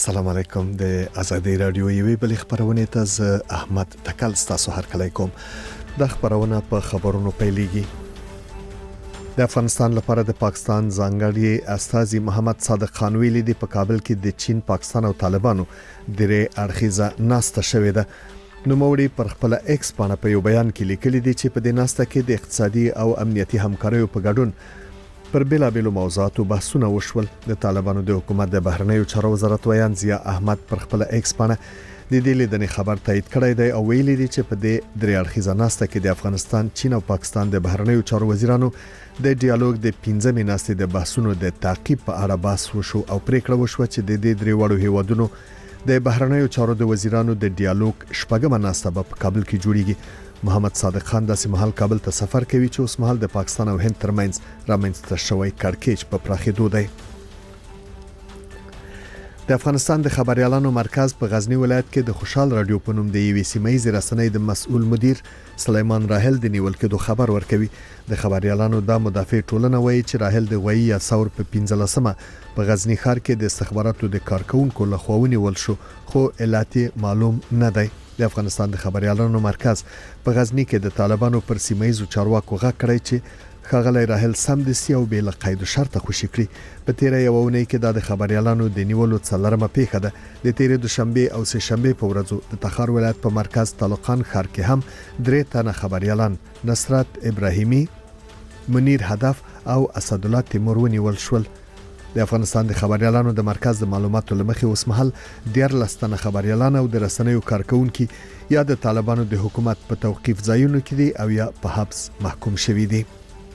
السلام علیکم د ازادي رادیو یوې بل خبرونه ته ز احمد تکل تاسو هر کله کوم د خبرونه په خبرونو پیلېږي. د افغانستان لپاره د پاکستان ځانګړي استاذي محمد صادق خان ویلي دی په کابل کې د چین، پاکستان او طالبانو درې اړخیزه ناسته شوې ده. نو موري پر خپل ایکس باندې په یو بیان کې لیکلي دی چې په دې ناسته کې د اقتصادي او امنیتي همکاریو په ګډون پر بیلابیلو موضوعاتو بحثونه وشول. د طالبانو د حکومت د بهرنیو چارو وزارت ویان ضیا احمد پر خپل ایکس باندې د دې لیدنې خبر تایید کړی دی او ویلي دی چې په دې درې اړخیزه ناسته کې د افغانستان، چین او پاکستان د بهرنیو چارو وزیرانو د ډیالوګ د 15مې ناستې د بحثونو د تعقیب په اړه بحث وشو او پریکړه وشوه چې د دې درې وړو هیوادونو د بهرنیو چارو د وزیرانو د ډیالوګ شپږمه ناسته په کابل کې جوړیږي. محمد صادق خان داسې مهال کابل ته سفر کوي چې اوس مهال د پاکستان او هند ترمنځ رامنځته شوی کړکېچ په پراخېدو دی. د افغانستان د خبريالانو مرکز په غزنی ولایت کې د خوشحال رادیو په نوم د یوې سیمایي رسنۍ د مسؤل مدیر سلیمان راهل د نیول کېدو خبر ورکوي. د خبريالانو د مدافع ټولنه وایي چې راهل د غوي یا ثور په 15مه په غزنی ښار کې د استخباراتو د کارکونکو لخوا ونیول شو، خو علت معلوم نه دی. د افغانستان د خبريالانو مرکز په غزنی کې د طالبانو پر سیمایي چارواکو غږ کړی چې خغلی راهل سم د سی او بل قید شرط خوشی کړی. په تیر یو ونې کې د خبريالانو د نیولو څلرمه پیښه ده. د تیر دوشنبه او سه شنبه په ورځو د تخار ولایت په مرکز طالقان ښار کې هم درې تنه خبريالان نصرت ابراهیمی، منیر هدف او اسد الله تیمور ونیول شول. د افغانستان د خبريالانو د مرکز د معلوماتو لمخې اوس مهال 14 تنه خبريالان او د رسنیو کارکونکو یا د طالبانو د حکومت په توقيف ځایونو کې دي او یا په حبس محکوم شوي دي.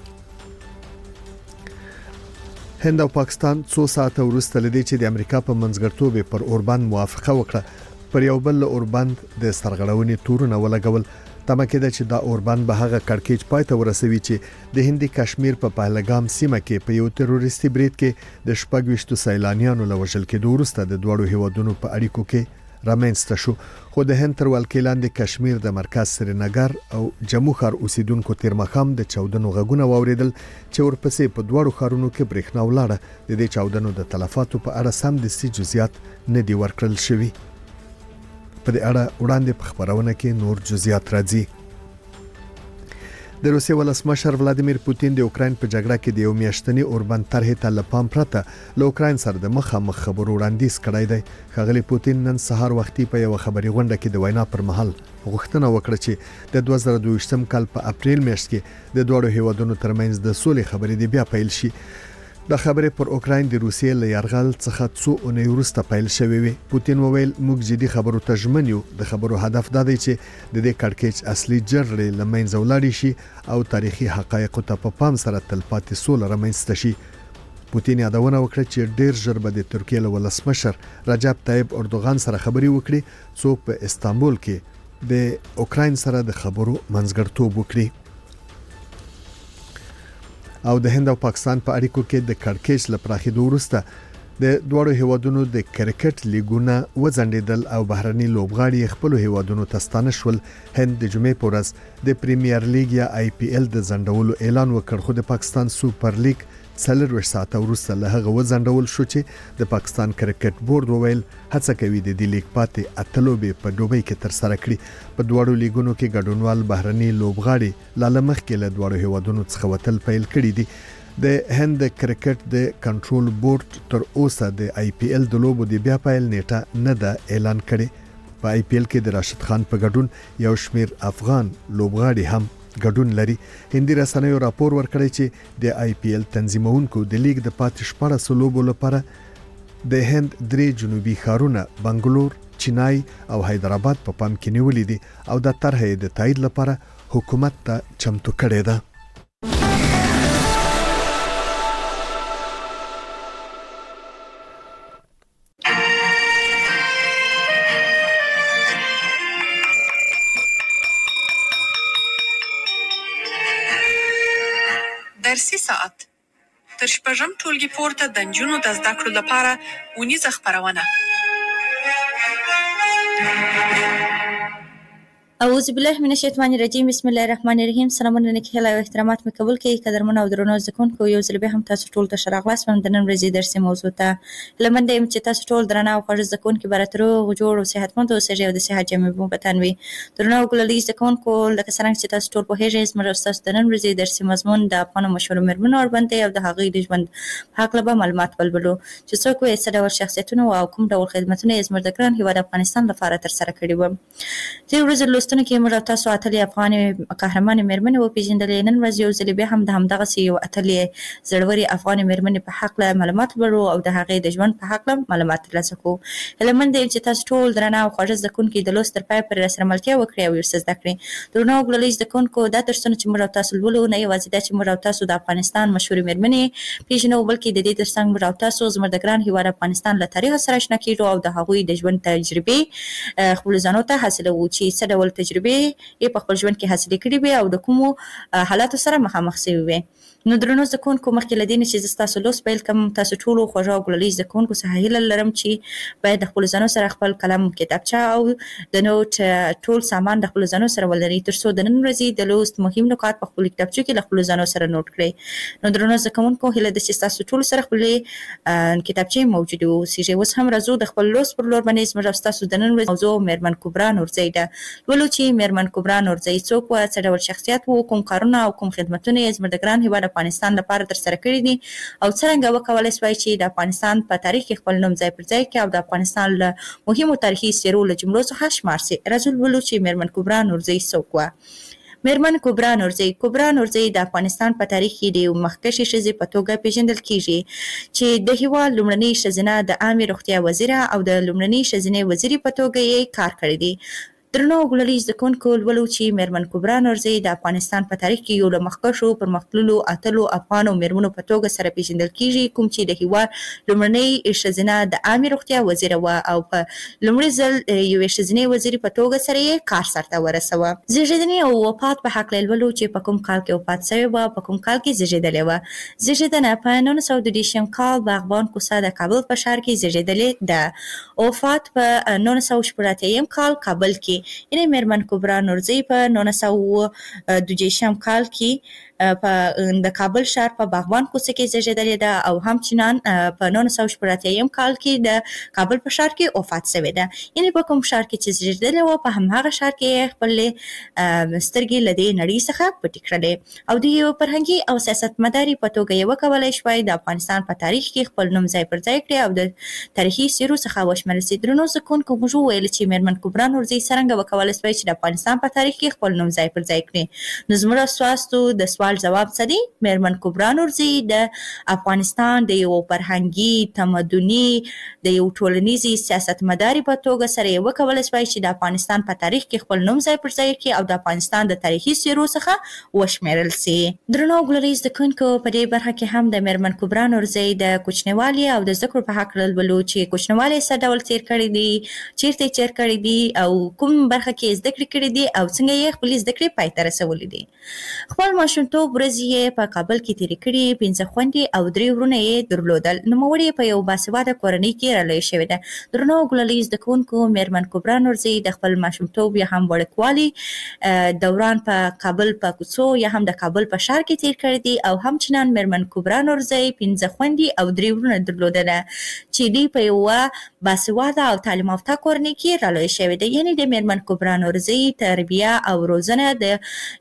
هند او پاکستان 2 ساعته وروسته لدی چې د امریکا په منځګړتوب پر اوربند موافقه وکړه پر یو بل اوربند د سرغړونې تورونه ولګول. تمه کېده چې دا اوربند به هغه کړکېچ پای ته ورسوي چې د هندي کشمیر په پهلګام سیمه کې په یو تروریستي برید کې د 26 سیلانیانو لوژل کېدو وروسته د دوړو هیوادونو په اړیکو کې رامنځته شو. خو د هند تر ولکې لاندې کشمیر د مرکز سرینګر او جمو ښار اوسیدونکو تیر مخام د چاودنو غږونه واوریدل چې ورپسې په دوړو ښارونو کې برېښنا ولاړه. د دې چاودنو د تلفاتو په اړه سم د سي جزئیات نه دی ورکړل شوی. په دې اړه وړاندې په خبرونه کې نور جزئیات راځي. د روسیې ولسمشر ولادیمیر پوتین د اوکرين په جګړه کې د یو میاشتنی اوربند طرحې ته لپام پرته له اوکرين سره د مخامخ خبرو وړاندیز کړی دی. خغلی پوتین نن سهار وختي په یو خبري غونډه کې د وینا پر مهال غوښتنه وکړه چې د 2022م کال په اپریل میاشت کې د دوړو هیوادونو ترمنځ د سولې خبرې دی بیا پیل شي. د خبرې پر اوکرين د روسیې له یرغل څخه څو اونۍ وروسته پیل شوې وي. پوتین وویل موږ جدي خبرو ته ژمن یو. د خبرو هدف دا دی چې د دې کړکېچ اصلي جرړې لمنځه ولاړ شي او تاریخي حقایق ته په پام سره تلپاتې سوله رامنځته شي. پوتین یادونه وکړه چې ډیر ژر به د ترکیې له ولسمشر رجب طیب اردوغان سره خبري وکړي څو په استانبول کې د اوکرين سره د خبرو منځګړتوب وکړي. او د هند او پاکستان په اړیکو کې د کړکېچ لپاره وروسته د دوړو هیوادونو د کرکټ لیګونه وځنډیدل او بهرني لوبغاړي خپل هیوادونو ته ستانه شول. هند د جمعې په ورځ د پریمیر لیګ یا IPL د ځنډولو اعلان وکړ، خو د پاکستان سوپر لیګ 4 ساعته وروسته له هغه وځنډول شو چې د پاکستان کرکټ بورډ وویل هڅه کوي د دې لیګ پاتې اتلوبې په دوبۍ کې تر سره کړي. په دوړو لیګونو کې ګډونوال بهرني لوبغاړي لاله مخکې له دوړو هیوادونو څخه وتل پیل کړي دي. د هند کرکټ د کنټرول بورډ تر اوسه د IPL د لوبو د بیا پیل نیټه نه ده اعلان کړي. په IPL کې د راشد خان په ګډون یو شمیر افغان لوبغاړي هم ګډون لري. هندي رسنیو راپور ورکړی چې د IPL تنظیمونکو د لیګ د پاتې 14 لوبو لپاره د هند درې جنوبي ښارونه بنگلور، چنای او حیدرآباد په پام کې نیولې دي او د طرحې د تایید لپاره حکومت ته چمتو کړي ده. درسي ساعت تر شپږم ټولګي پورته د نجونو د زده کړو لپاره ونیزه خپرونه. اعوذ بالله من الشیطان الرجیم بسم الله الرحمن الرحیم. سلامونه نیکه او احترامات مې قبول کړئ. قدرمنو او درنو زده کوونکو، یو ځل بیا هم تاسو ټول ته ښه راغلاست. د نن ورځې درسي موضوع ته هیله منده یم چې تاسو ټول درانه او خوږ زده کوونکي به راته روغ جوړ او صحتمند اوسئ او د صحت جامې مو په تن وي. درنو او ګلالي زده کوونکو، لکه څرنګه چې تاسو ټول پوهېږئ، زموږ ستاسو د نن ورځې درسي مضمون د افغانو مشهورو مېرمنو اړوند دی او د هغوی د ژوند په هکله به معلومات ولولو چې څوک وې، څه ډول شخصیتونه او کوم ډول خدمتونه یې زموږ د ګران هېواد افغانستان لپاره ترسره کړي وو. تېرې ورځې لوستنو کې موږ او تاسو اتلې افغانې قهرمانې مېرمنې وپېژندلې. نن ورځ یو ځلې بیا هم د همدغسې یو اتلې زړورې افغانې مېرمنې په هکله معلومات ولرو او د هغې د ژوند په هکله معلومات ترلاسه کوو. هیله منده یم چې تاسو ټول درانه او خوږه زده کوونکي د لوست تر پایه پورې راسره ملتیا وکړئ او ورڅه زده کړئ. درنو او ګلالي زده کوونکو، دا درسونه چې موږ او تاسو لولو، نه یوازې دا چې موږ او تاسو د افغانستان مشهورې مېرمنې پېژنو، بلکې د دې تر څنګ موږ او تاسو زموږ د ګران هېواد افغانستان له تاریخ سره اشنا کېږو او د هغوی د ژوند تجربې خپلو ځانو ته حاصلوو چې څه ډول تجربې یې په خپل ژوند کې حاصلې کړي وي او د کومو حالاتو سره مخامخ شوي وي. نو درنو زده کوونکو، مخکې له دې نه چې زه ستاسو لوست پیل کړم، تاسو ټولو خوږو او ګلالي زده کوونکو څخه هیله لرم چې باید د خپلو ځانو سره خپل قلم، کتابچه او د نوټ ټول سامان د خپلو ځانو سره ولرئ، تر څو د نن ورځې د لوست مهم نکات په خپلو کتابچو کې له خپلو ځانو سره نوټ کړئ. نو درنو زده کوونکو، هیله ده چې ستاسو ټولو سره خپلې کتابچې موجودې واوسېږي. اوس هم راځو د خپل لوست پر لور باندې. زموږ او ستاسو د نن ورځې موضوع مېرمن کبرا نورزۍ ده. لولو چې مېرمن کبرا نورزۍ څوک وه، څه ډول شخصیت و، کوم کارونه او کوم خدمتونه یې زموږ د ګران هېواد افغانستان لپاره ترسره کړي دي او څرنګه وکولی سوای چې د افغانستان په تاریخ کې خپل نوم ځای پر ځای کړي او د افغانستان له مهمو تاریخي څېرو له جملو څخه شمار سي. راځو لولو چې مېرمن کبرا نورزۍ څوک وه. مېرمن کبرا نورزۍ. کبرا نورزۍ د افغانستان په تاریخ کې د یو مخکښې ښځې په توګه پېژندل کېږي چې د هېواد لومړنۍ ښځینه د عامې روغتیا وزیره او د لومړنۍ ښځینې وزیرې په توګه یې کار کړی دی. درنو ګلالي زده کوونکو، لولو چې مېرمن کبرا نورزۍ د افغانستان په تاریخ کې یو له مخکښو پرمختللو اتلو افغانو مېرمنو په توګه سره پېژندل کېږي، کوم چې د هېواد لومړنۍ ښځینه د عامې روغتیا وزیره وه او په لومړي ځل یوې ښځینې وزیرې په توګه سره یې کار سرته ورسوه. زېږېدنې او وفات په هکله لولو چې په کوم کال کې وفات شوې وه، په کوم کال کې زېږېدلې وه. زېږېدنه په 1930 کال باغبان کوڅه د کابل په ښار کې زېږېدلې ده. وفات په 1980 کال کابل کې، یعنې مېرمن کبرا نورزۍ په 1932 کال کې د کابل ښار په باغبان کوڅه کې زېږېدلې ده او همچنان په 1980 کال کې د کابل په ښار کې وفات شوې ده. یعنې په کوم ښار کې چې زېږېدلې وه، په همهغه ښار کې یې خپلې سترګې له دې نړۍ څخه پټې کړلې او د یو فرهنګي او سیاستمدارې په توګه یې وکولی شوای د افغانستان په تاریخ کې خپل نوم ځای پر ځای کړي او د تاریخي څېرو څخه وشمېرل سي. درنو زده کوونکو، موږ وویل چې مېرمن کبرا نورزۍ څرنګه وکولی سوای چې د افغانستان په تاریخ کې خپل نوم ځای پر ځای کړي. نو زموږ ستاسو د سوال جواب څه دی؟ مېرمن کبرا نورزۍ د افغانستان د یو فرهنګي، تمدني، د یو ټولنیزې سیاستمدارې په توګه سره یې وکولی سوای چې د افغانستان په تاریخ کې خپل نوم ځای پر ځای کړي او د افغانستان د تاریخي څېرو څخه وشمېرل سي. درنو ګلالي زده کوونکو، په دې برخه کې هم د مېرمن کبرا نورزۍ د کوچنیوالي او د زده کړو په هکله لولو چې کوچنیوالی څه ډول تېر کړی دی، چیرته یې تېر کړی دی او کوم برخه کې زده کړې کړې دي او څنګه یې خپلې زده کړې پای ته رسولې دي. خپل ماشومتوب ورځې یې په کابل کې تېرې کړي. 5 خویندې او 3 ورونه یې درلودل. نوموړې یې په یو باسواده کورنۍ کې رالویه شوې ده. درنو ګلالي زده کوونکو، مېرمن کبرا نورزۍ د خپل ماشومتوب یا هم وړکوالي دوران په کابل په کوڅو یا هم د کابل په ښار کې تېر کړی دی او همچنان مېرمن کبرا نورزۍ 5 خویندې او 3 ورونه درلودله چې دوی په یوه باسواده او تعلیم یافته کورنۍ کې رالویه شوې ده. یعنې د مېرمن کبرا نورزۍ تربیه او روزنه د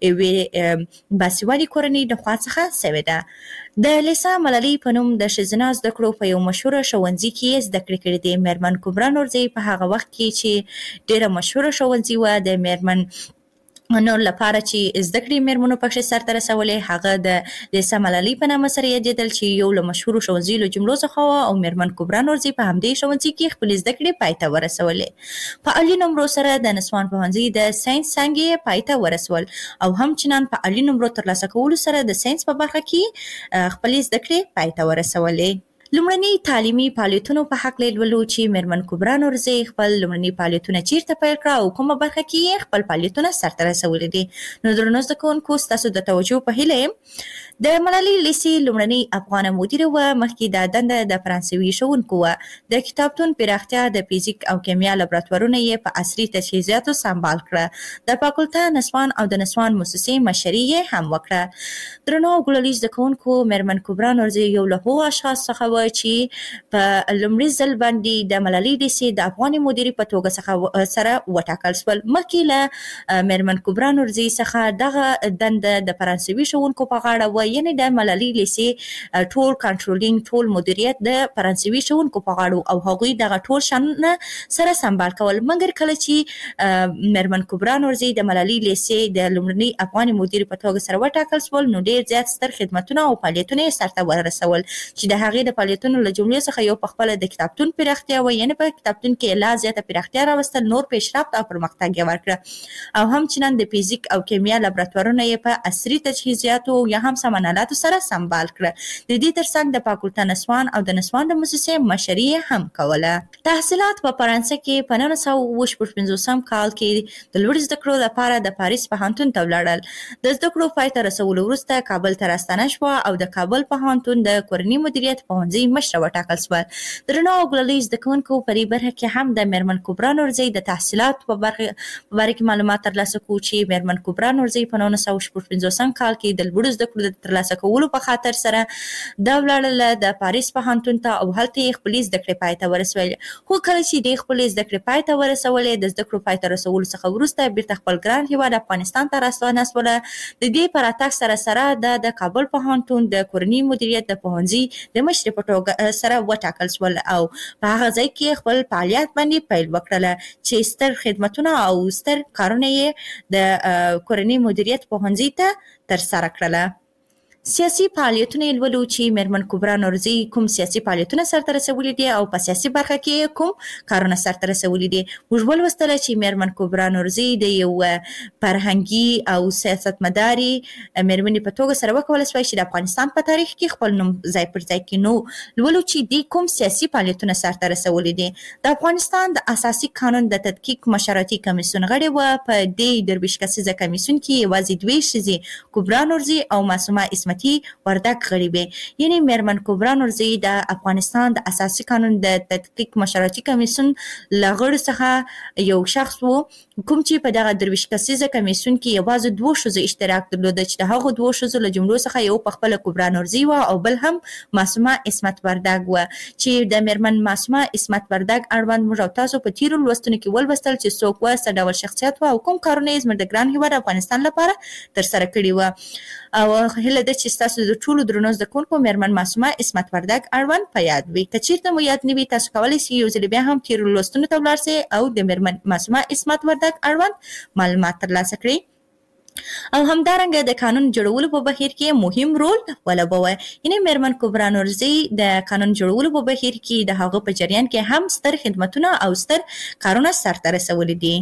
یوې باسوادې کورنۍ د خوا څخه شوې ده. د لیسا ملالۍ په نوم د ښځینه زده کړو په یو مشهوره ښوونځي کې یې زده کړې کړې دي. مېرمن کبرا نورزۍ په هغه وخت کې چې ډېره مشهوره ښوونځي وه د مېرمن نو لپاره چې زده کړې مېرمنو پکښې سرته رسولې، هغه د لیسا ملالۍ په نامه سره یادېدل چې یو له مشهورو ښوونځیو له جملو څخه وه او مېرمن کبرا نورزۍ په همدې ښوونځي کې خپلې زده کړې پای ته ورسولې. په عالي نمرو سره د نسوان پوهنځي د ساینس څانګې یې پای ته ورسول او همچنان په عالي نمرو ترلاسه کولو سره د ساینس په برخه کې خپلې زده کړې پای ته ورسولې. لومړني تعلیمي فعالیتونو په حق لولو چې میرمن کبرا نورزي خپل لومړني فعالیتونه چیرته پیل کړه او کومه برخه کې خپل فعالیتونه سرته رسولي دي. نو درنو زده کوونکو ستاسو د توجه په هیله د ملالۍ لیسې لومړنۍ افغانه مدیره وه. مخکې دا دنده د فرانسوي ښوونکو وه. د کتابتون پراختیا د فزیک او کیمیا لابراتوارونه یې په عصري تجهیزاتو سمبال کړه. د فاکولته نسوان او د نسوان موسسې مشري یې هم وکړه. درنو او ګلالي زده کوونکو، میرمن کبرا نورزي یو له هغو اشخاص څخه وه چې په لومړي ځل باندې د ملالۍ لیسې د افغاني مدیرې په توګه سره وټاکل شول. مخکې له میرمن کبرا نورزي څخه دغه دنده د فرانسوي ښوونکو په غاړه وه، یعنې د ملالۍ لیسې ټول کنټرولینګ، ټول مدیریت د فرانسوي ښوونکو په غاړه او هغوی دغه ټول شانونه سره سمبال کول. مګر کله چې میرمن کبرا نورزي د ملالۍ لیسې د لومړنۍ افغاني مدیرې په توګه سره وټاکل شول، نو ډېر زیات ستر خدمتونه او فعالیتونه یې سرته ورسول چې د هغې د فعالیتونو له جملې څخه یو پخپله د کتابتون پراختیا وه، یعنې په کتابتون کې لا زیاته پراختیا راوستل، نور پیشرفت او پرمختګ یې ورکړه. او همچنان د فزیک او کیمیا لابراتوارونه یې په عصري تجهیزاتو یا هم سمنالاتو سره سمبال کړه. د دې ترڅنګ د فاکولته نسوان او د نسوان د موسسې مشري هم کوله. تحصیلات په فرانسه کې په 1955 کال کې د لوړ زده کړو لپاره د پاریس پوهنتون ته ولاړل. د زده کړو پای ته رسولو وروسته کابل ته راستنه شوه او د کابل پوهنتون د کورني مدیریت پوهنځي مشره وټاکل شوه. درنو او ګلالي زده کوونکو، په دې برخه کې هم د میرمن کبرا نورزي د تحصیلاتو په باره کې معلومات ترلاسه کوو چې میرمن کبرا نورزي په 1955 کال کې د لوړ زده کړو د ترلاسه کولو په خاطر سره دا ولاړله د پاریس پوهنتون ته او هلته یې خپلې زده کړې پای ته ورسولې. خو کله چې دې خپلې زده کړې پای ته ورسولې، د زده کړو پای ته رسولو څخه وروسته بیرته خپل ګران هېواد افغانستان ته راستنه شوله. د دې په راتګ سره سره د کابل پوهنتون د کورني مدیریت د پوهنځي د مشرې په توګه سره وټاکل شول او په هغه ځای کې خپل فعالیت باندې پیل وکړله چې ستر خدمتونه او ستر کارونه یې د کورني مدیریت پوهنځي ته ترسره کړله. سیاسي فعالیتونه یې لولو چې میرمن کبرا نورزي کوم سیاسي فعالیتونه سرته رسولي دي او په سیاسي برخه کې کوم کارونه سرته رسولي دي. موږ ولوستله چې میرمن کبرا نورزي د یو فرهنګي او سیاستمداري میرمنې په توګه سره وکولی شوای چې د افغانستان په تاریخ کې خپل نوم ځای پر ځای کړي. نو لولو چې دوی کوم سیاسي فعالیتونه سرته رسولي دي. د افغانستان د اساسي قانون د تدقیق مشورتي کمیسیون غړې وه. په دې 23 کسیزه کمیسیون کې یوازې 2 ښځې، کبرا نورزي او معصومه اسمتي وردک غړي وې. یعنې میرمن کبرا نورزي د افغانستان د اساسي قانون د تدقیق مشورتي کمیسیون له غړو څخه یو شخص و، کوم چې په دغه 23 کسیزه کمیسیون کې یوازې 2 ښځو اشتراک درلوده چې د هغو 2 ښځو له جملو څخه یو پخپله کبرا نورزي وه او بل هم معصومه اسمت وردک وه، چې د میرمن معصومه اسمت وردک اړوند موږ او تاسو په تیرو لوستونو کې ولوستل چې څوک وه، څه ډول شخصیت وه او کوم کارونه یې زموږ د ګران هېواد افغانستان لپاره ترسره کړي وه. او هیله ده چې ستاسو د ټولو درنو زده کوونکو میرمن معصومه اسمت وردک اړوند په یاد وي. که چیرته مو یاد نه وي، تاسو کولی شئ یو ځل بیا هم تیرو لوستونو ته ولاړ شئ او د میرمن معصومه اسمت وردک اړوند معلومات ترلاسه کړئ. او همدارنګه د قانون جوړولو په بهیر کې مهم رول ولوبوه. یعنې میرمن کبرا نورزي د قانون جوړولو په بهیر کې د هغه په جریان کې هم ستر خدمتونه او ستر کارونه سرته رسولي دي.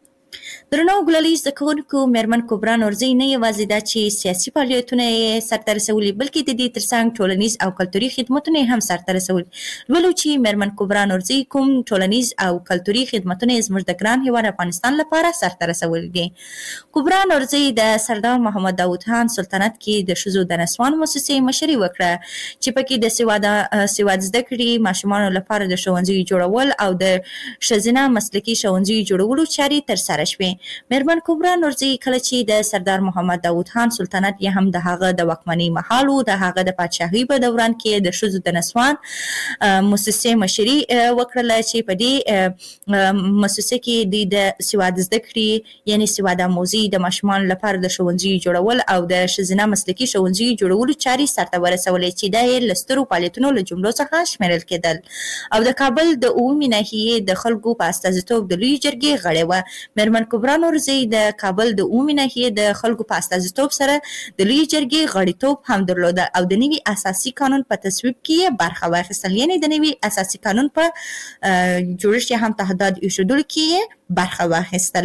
درنو ګلالي زده کوونکو، میرمن کبرا نورزي نه یوازې دا چې سیاسي فعالیتونه یې سرته رسولي، بلکې د دې ترڅنګ ټولنیز او کلتوري خدمتونه یې هم سرته رسولي. لولو چې میرمن کبرا نورزي کوم ټولنیز او کلتوري خدمتونه یې زموږ د ګران هېواد افغانستان لپاره سرته رسولي دي. کبرا نورزي د سردار محمد داود خان سلطنت کې د ښځو د نسوان موسسې مشري وکړه چې پکې د سواد زده کړې ماشومانو لپاره د ښوونځیو جوړول او د ښځینه مسلکي ښوونځیو جوړولو چارې ترسره شوې. میرمن کبرا نورزي کله چې د سردار محمد داود خان سلطنت یا هم د هغه د واکمنۍ مهال و، د هغه د پادشاهۍ په دوران کې د ښځو د نسوان موسسې مشري وکړله چې په دې موسسه کې دوی د سواد زده کړې یعنې سواد آموزي د ماشومانو لپاره د ښوونځیو جوړول او د ښځینه مسلکي ښوونځیو جوړولو چارې سرته ورسولې چې دا یې له سترو فعالیتونو له جملو څخه شمیرل کېدل. او د کابل د عمومي ناحیې د خلکو په استازیتوب د لویې جرګې غړې وه. میرمن کبرا نورزي د کابل د عمومي ناحیې د خلکو په استازیتوب سره د لویې جرګې غړیتوب هم درلوده او د نوي اساسي قانون په تصویب کې یې برخه واخیستل، یعنې د نوي اساسي قانون په جوړښت یا هم تهداد ایښودلو کې یې برخه واخیستله.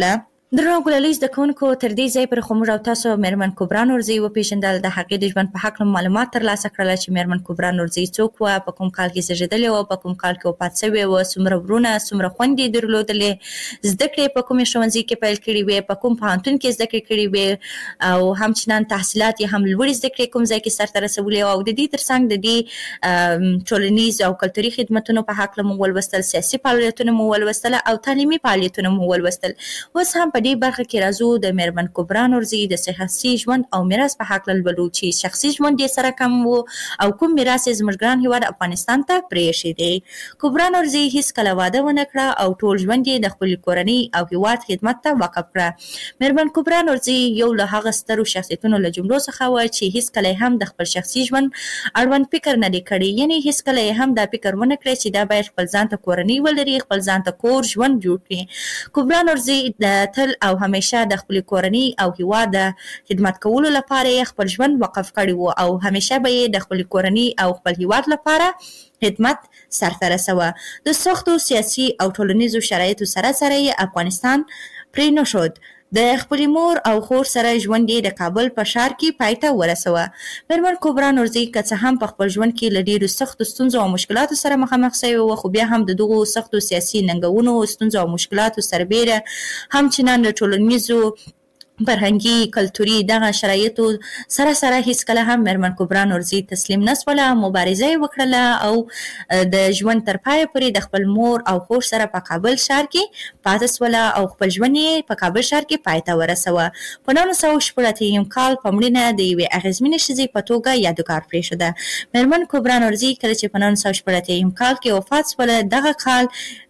درنو ګلالي زده کوونکو تر دې ځای پر خو موږ او تاسو میرمن کبرا نورزي وپېژندل، د هغې د ژوند په هکله معلومات ترلاسه کړل چې میرمن کبرا نورزي څوک وه، په کوم کال کې زېږېدلې وه، په کوم کال کې وفات شوې وه، څومره ورونه څومره خویندې درلودلې، زده کړې په کومې ښوونځي کې پیل کړې وې، په کوم پوهنتون کې زده کړې کړې وې او همچنان تحصیلات یې هم لوړې زده کړې کوم ځای کې سرته رسولې وه، او د دې ترڅنګ د دې ټولنیز او کلتوري خدمتونو په هکله مو ولوستل، سیاسي فعالیتونه مو ولوستل او تعلیمي فعالیتونه مو ولوستل. اوس هم په دې برخه کې راځو د میرمن کبرا نورزي د شخصي ژوند او میراث په هکله لولو چې شخصي ژوند یې سره کم و او کوم میراث یې زموږ ګران هېواد افغانستان ته پرېښی دی. کبرا نورزي هیڅکله واده ونه کړه او ټول ژوند یې د خپلې کورنۍ او هېواد خدمت ته وقف کړه. میرمن کبرا نورزي یو له هغه سترو شخصیتونو له جملو څخه وه چې هیڅکله هم د خپل شخصي ژوند اړوند فکر نه دی کړی، یعنې هیڅکله یې هم دا فکر ونه کړی چې دا باید خپل ځان ته کورنۍ ولري، خپل ځان ته کور ژوند جوړ کړي. کبرا نورزي تل او همیشه د خپل کورنۍ او هیواد د خدمت کولو لپاره یې خپل ژوند وقف کړی و او همیشه به یې د خپل کورنۍ او خپل هیواد لپاره خدمت سرته رسوه. د سختو سیاسي او ټولنیزو شرایطو سره سره یې افغانستان پرې نه شود. د خپلې مور او خور سره ژوند یې د کابل په ښار کې پای ته ورسوه. میرمن کبرا نورزي که څه هم په خپل ژوند کې له ډېرو سختو ستونزو او مشکلاتو سره مخامخ شوې وه، خو بیا هم د دغو سختو سیاسي ننګونو، ستونزو او مشکلاتو سربیره همچنان د ټولنیزو فرهنګي کلتوري دغه شرایطو سره سره هیڅکله هم میرمن کبرا نورزي تسلیم نه شوله، مبارزه یې وکړله او د ژوند تر پایه پورې د خپل مور او خور سره په کابل ښار کې پاتې شوله او خپل ژوند یې په کابل ښار کې پای ته ورسوه. په 1980 کال په مړینه د یوې اغېزمنې ښځې په توګه یادګار پرېښوده. میرمن کبرا نورزي کله چې په 1980 کال کې وفات شوله، دغه کال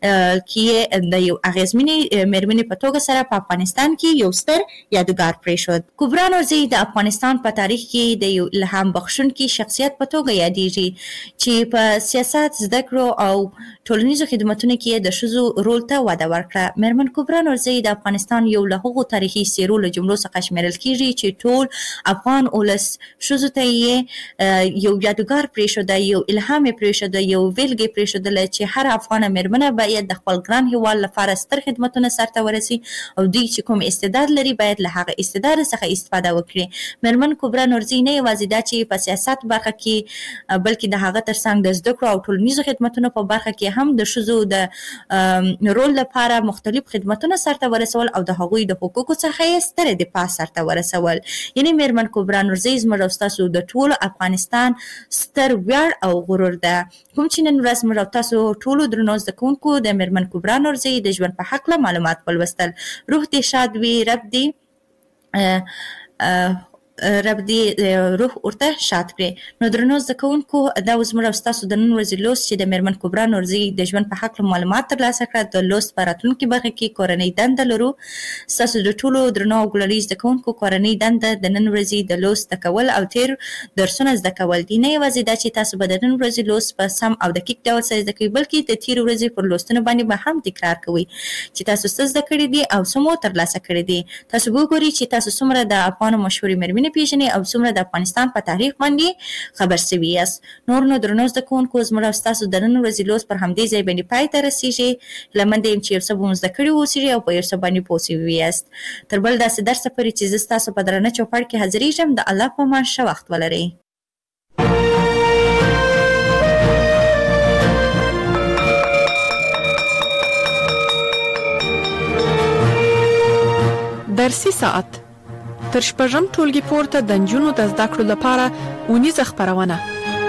کې د یو اغېزمنې میرمنې په توګه سره په افغانستان کې یو ستر یادګار پرېښود. کبرا نورزي د افغانستان په تاریخ کې د یو الهام بخښونکي شخصیت په توګه یادېږي چې په سیاست، زده کړو او ټولنیزو خدمتونو کې د ښځو رول ته وده ورکړه. میرمن کبرا نورزي د افغانستان یو له هغو تاریخي څېرو له جملو څخه شمیرل کېږي چې ټول افغان ولس ښځو ته یې یو یادګار پرېښوده، یو الهام یې پرېښوده، یو ویلګې پرېښودله چې هر افغانه میرمنه باید د خپل ګران هېواد لپاره ستر خدمتونه سرته ورسي او دوی چې کوم استعداد لري باید له هغه استعداد څخه استفاده وکړي. میرمن کبرا نورزي نه یوازې دا چې په سیاست برخه کې بلکې د هغه ترڅنګ د زده کړو او ټولنیزو خدمتونو په برخه کې هم د ښځو د رول لپاره مختلف خدمتونه سرته ورسول او د هغوی د حقوقو څخه یې ستره دفاع سرته ورسول. یعنې میرمن کبرا نورزي زموږ او ستاسو د ټولو افغانستان ستر ویاړ او غرور ده. کوم چې نن ورځ موږ او تاسو ټولو درنو زده کوونکو د میرمن کبرا نورزي د ژوند په هکله معلومات ولوستل. روح دې شاد وي، رب دې رب دې روح ورته شاد کړي. نو درنو زده کوونکو، دا اوس موږ او ستاسو د نن ورځې لوست چې د میرمن کبرا نورزي د ژوند په هکله معلومات ترلاسه کړه. د لوست په راتلونکي برخه کې کورنۍ دنده لرو. ستاسو د ټولو درنو او ګلالي زده کوونکو کورنۍ دنده د نن ورځې د لوست زده کول او تیر درسونه زده کول دي. نه یوازې دا چې تاسو به د نن ورځې لوست په سم او دقیق ډول سره زده کوئ، بلکې د تیر ورځې پر لوستونو باندې به هم تکرار کوئ چې تاسو څه زده کړي دي او څه مو ترلاسه کړي دي. تاسو به وګورئ چې تاسو څومره د افغانو مشهورې میرمنې پیژنئ او څومره د افغانستان په تاریخ باندې خبر شوي یاست. نو درنو زده کوونکو، زموږ او ستاسو د نن ورځې لوست پر همدې ځای باندې پای ته رسیږي. هیله منده یم چې یو څه به مو زده کړي واوسیږي او په یو څه باندې پوه شوي یاست. تر بل داسې درسه پورې چې زه ستاسو په درانه چوپړ کې حاضرېږم، د الله په امان ښه وخت ولرئ. درسي ساعت تر شپږم ټولګي پورته د نجونو د زده کړو لپاره اونیزه خپرونه.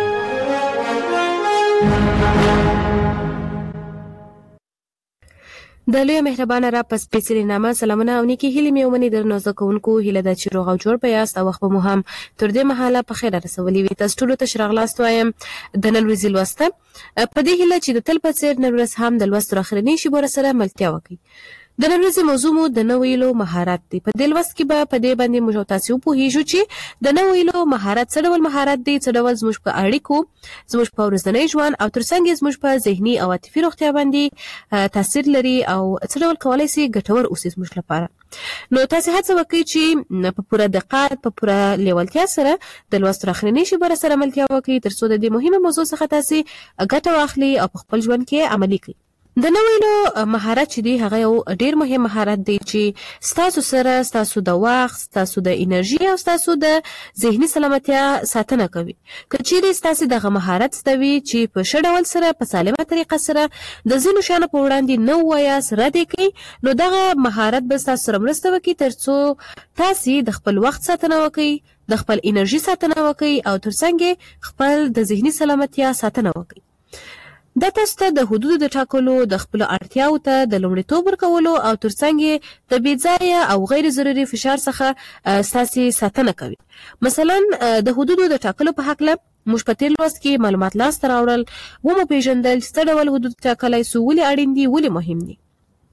د لوی مهربانه را په سپېڅلي نامه سلامونه او نیکې هیلې مې ومني. درنو زده کوونکو، هیله ده چې روغ او جوړ به یاست او وخت به مو هم تر دې مهاله په خیر رسولی وي. تاسو ټولو ته ښه راغلاست وایم د نن ورځې لوسته، په دې هیله چې د تل په څېر نن ورځ هم د لوست اخرنۍ شیبو سره ملتیا وکړئ. د نن ورځې موضوع مو د نه ویلو مهارت دی. په دې لوست کې به په دې باندې موږ تاسو وپوهیږو چې د نه ویلو مهارت څه ډول مهارت دی، څه ډول زموږ په اړیکو، زموږ په ورځني ژوند او ترڅنګ زموږ په ذهني او عاطفي روغتیا باندې تاثیر لري او څه ډول کولای شي ګټور اوسي زموږ لپاره. نو تاسو هڅه وکړئ چې په پوره دقت، په پوره لیوالتیا سره د لوست اخرنۍ شیبه سره ملتیا وکړئ، ترڅو د دې مهمه موضوع څخه تاسو ګټه واخلئ او په خپل ژوند کې عملي کړئ. د نویو مهارت چې دی هغه یو ډیر مهم مهارت دی چې ستاسو سره ستاسو د وخت، ستاسو د انرژي او ستاسو د ذهني سلامتیا ساتنه کوي. که چیرې ستاسو دغه مهارت ستوي چې په ښه ډول سره په سالمه طریقه سره د ځینو شیانو په وړاندې نه ووایاست، رد یې کوئ، نو دغه مهارت به ستاسو سره مرسته وکړي تر څو تاسې د خپل وخت ساتنه وکړئ، د خپل انرژي ساتنه وکړئ او ترڅنګ خپل د ذهني سلامتیا ساتنه وکړئ. دا تاسو ته د حدودو د ټاکلو، د خپلو اړتیاو ته د لومړیتوب ورکولو او ترڅنګ د بې ځایه او غیر ضروري فشار څخه ستاسې ساتنه کوي. مثلا د حدودو د ټاکلو په هکله موږ په تېر لوست کې معلومات لاسته راوړل، ومو پیژندل چې څه ډول حدود ټاکلی سو، ولې اړین دي، ولې مهم دي.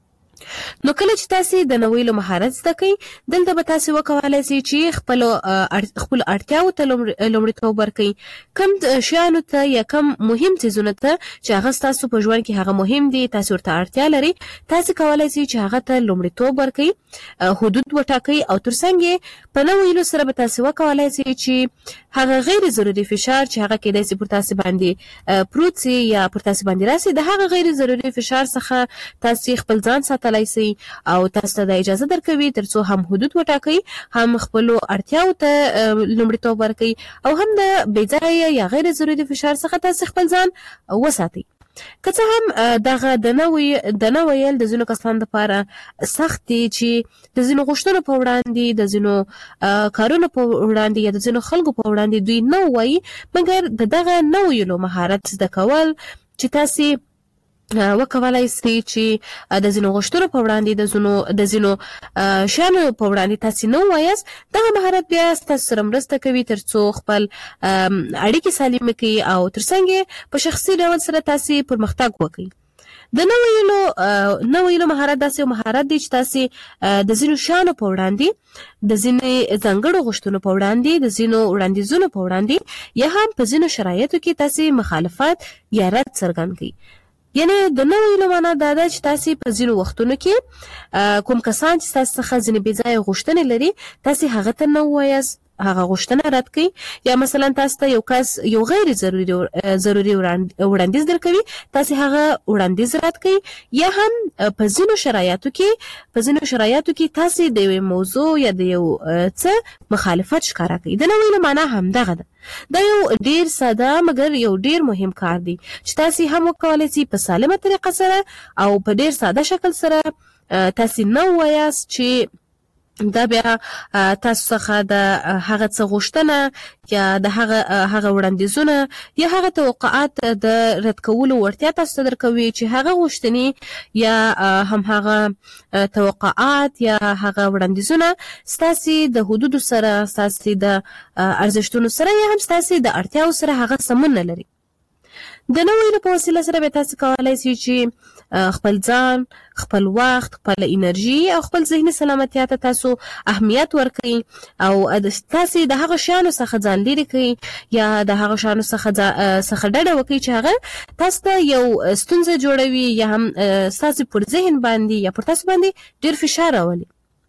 نو کله چې تاسو د نویو مهارت زده کوئ، دلته به تاسو وکولای شئ چې خپل اړتیاو ته لومړیتوب ورکړئ، کوم شیانو ته یا کوم مهم څیزونو ته چې هغه ستاسو په ژوند کې هغه مهم دي، تاسو ورته اړتیا لرئ، تاسو کولای شئ چې هغه ته لومړیتوب ورکړئ، حدود وټاکئ او ترڅنګ په نویو سره به تاسو وکولای شئ چې هغه غیر ضروري فشار چې هغه کېدای شي پر تاسو باندې پروت سي یا پر تاسو باندې راسي، د هغه غیر ضروري فشار څخه تاسو خپل ځان ساتلای شئ او تاسو ته د اجازه درکوي ترڅو هم حدود وټاکئ، هم خپل اړتیاو ته لومړیتوب ورکئ او هم د بې ځایه یا غیر ضروري فشار څخه تاسو خپل ځان وساتئ. که څه هم دغه د نه ویل د ځینو کسانو لپاره سخت دي چې د ځینو غوښتنو په وړاندې، د ځینو کارونو په وړاندې یا د ځینو خلکو په وړاندې دوی نه وایي، مګر د دغه نه ویلو مهارت زده کول چې تاسو وکولای شئ چې د ځینو غوښتنو په وړاندې، د ځینو شیانو په وړاندې تاسو نه وایاست، دغه مهارت بیا ستاسو سره مرسته کوي ترڅو خپل اړیکې سالمه کړئ او ترڅنګ په شخصي ډول سره تاسو پرمختګ وکړئ. د نویو مهارت داسې مهارت دی چې تاسو د ځینو شیانو په وړاندې، د ځینې ځانګړو غوښتنو په وړاندې، د ځینو وړاندیزونو په وړاندې یا هم په ځینو شرایطو کې تاسو مخالفت یا رد څرګند کړئ. یعنی د نویو معنا دا ده چې تاسو په ځینو وختونو کې کوم کسان چې تاسو څخه ځینې بې ځایه غوښتنې لري، تاسو هغه ته نه ووایاست، هغه غوښتنه رد کړئ، یا مثلا تاسو ته یو کس یو غیر ضروري وړاندیز درکوي، تاسو هغه وړاندیز رد کړئ، یا هم په ځینو شرایطو کې تاسو د یوې موضوع یا د یو څه مخالفت ښکاره کړئ. د نویو معنا همدغه ده. دا یو ډیر ساده مګر یو ډیر مهم کار دی چې تاسو هم وکولای شئ په سالمه طریقه سره او په ډیر ساده شکل سره تاسو نه وایاست چې دا بیا تاسو څخه د هغه څه غوښتنه یا د هغه وړاندیزونه یا هغه توقعات د رد کولو وړتیا تاسو ته درکوي چې هغه غوښتنې یا هم هغه توقعات یا هغه وړاندیزونه ستاسو د حدودو سره، ستاسو د ارزښتونو سره یا هم ستاسو د اړتیاو سره هغه سمون نه لري. د نویو په وسیله سره به تاسو کولای شئ چې خپل ځان، خپل وخت، خپل انرژي او خپل ذهني سلامتیا ته تاسو اهمیت ورکړئ او تاسو د هغه شیانو څخه ځان لرې کړئ یا د هغه شیانو څخه ډډه وکړئ چې هغه تاسو ته یو ستونزه جوړوي یا هم تاسو پر ذهن باندې یا پر تاسو باندې ډیر فشار راولي.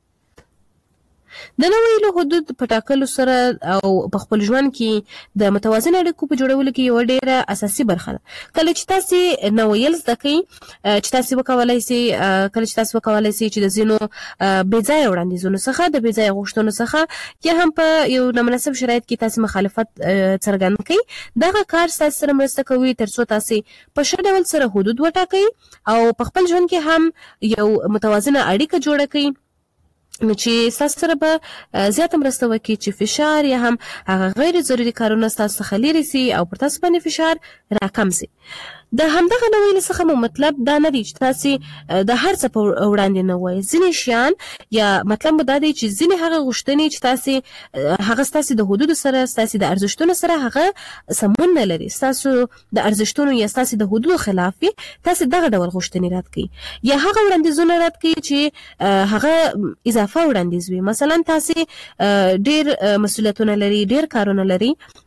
د نویو حدود په ټاکلو سره او په خپل ژوند کې د متوازن اړیکو په جوړولو کې یو ډیره اساسي برخه ده. کله چې تاسو نویل زده کوئ، چې تاسو وکولای شئ چې د ځینو بې ځایه وړاندیزونو څخه، د بې ځایه غوښتنو څخه یا هم په یو نامناسب شرایط کې تاسو مخالفت څرګند کړئ، دغه کار تاسو سره مرسته کوي ترڅو تاسو په ښه ډول سره حدود وټاکئ او په خپل ژوند کې هم یو متوازنه اړیکه جوړه کړئ، نو چې تاسو سره به زیاته مرسته وکړي چې فشار یا هم هغه غیر ضروري کارونه تاسو څخه لرې سي او پر تاسو باندې فشار راکم سي. د همدغه نویل څخه مو مطلب دا نه دی چې تاسو د هر څه په وړاندې نه وایي. ځینې شیان یا مطلب مو دا دی چې ځینې هغه غوښتنې چې تاسو هغه ستاسو د حدودو سره، ستاسو د ارزښتونو سره هغه سمون نه لري، ستاسو د ارزښتونو یا ستاسو د حدودو خلاف وي، تاسو دغه ډول غوښتنې رد کړئ یا هغه وړاندیزونه رد کړئ چې هغه اضافه وړاندیز وي. مثلا تاسو ډیر مسؤلیتونه لري، ډیر کارونه لري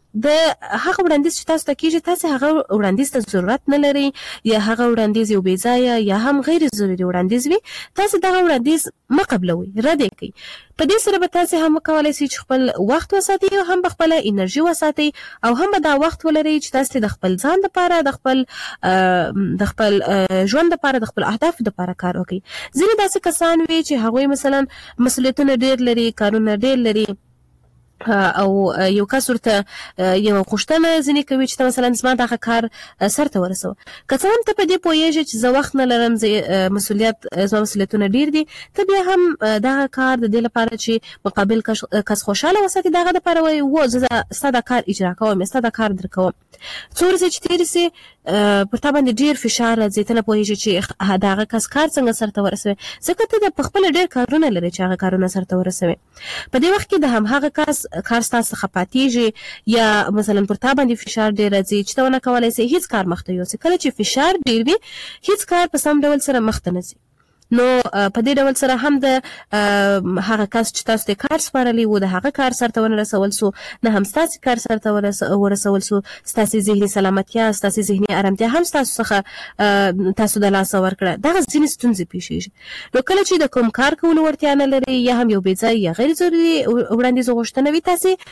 د هغه وړاندیز چې تاسو ته کیږي تاسو هغه وړاندیز ته ضرورت نه لري یا هغه وړاندیز یو بې ځایه یا هم غیر ضروري وړاندیز وي تاسو دغه وړاندیز مه قبلوئ رد یې کړئ په دې سره به تاسو هم وکولای شئ چې خپل وخت وساتئ او هم خپل انرژي وساتئ او هم دا وخت ولرئ چې تاسو د خپل ځان لپاره د خپل ژوند لپاره د خپل اهداف لپاره کار وکړئ ځینې داسې کسان وي چې هغوی مثلا مسؤلیتونه ډېر لري کارونه ډېر لري او یو کس ورته یو غوښتنه ځینې کوي چې مثلا زما دغه کار سرته ورسوه که څه هم ته په دې پوهېږې چې زه وخت نه لرم زما مسؤلیتونه ډېر دي ته بیا هم دغه کار د دې لپاره چې مقابل کس خوشحاله وساتي د هغه دپاره وایي و زه ستا دا کار اجرا کوم یا ستا دا کار در کوم څو ورځې چې تېرې سي پر تا باندې ډېر فشار راځي ته نه پوهېږې چې د هغه کس کار څنګه سرته ورسوي ځکه ته د پخپله ډېر کارونه لرې چې هغه کارونه سرته ورسوي په دې وخت کې د همهغه کس کار ستاسو څخه پاتېږي یا مثلا پر تا باندې فشار ډېر راځي چې ته ونه کولی سې هېڅ کار مخته یوسې کله چې فشار ډېر وي هېڅ کار په سم ډول سره مخته نه ځي نو په دې ډول سره هم د هغه کس چې تاسو ته کار سپارلی و د هغه کار سرته ونه رسول سو نه هم ستاسې کار سرته ورسول سو ستاسې ذهني سلامتیا ستاسې ذهني ارامتیا هم ستاسو څخه تاسو د لاسه ورکړه دغه ځینې ستونزې پیښیږي نو کله چې د کوم کار کولو وړتیا نه لرئ یا هم یو بې ځایه یا غیر ضروري وړاندیز غوښتنه وي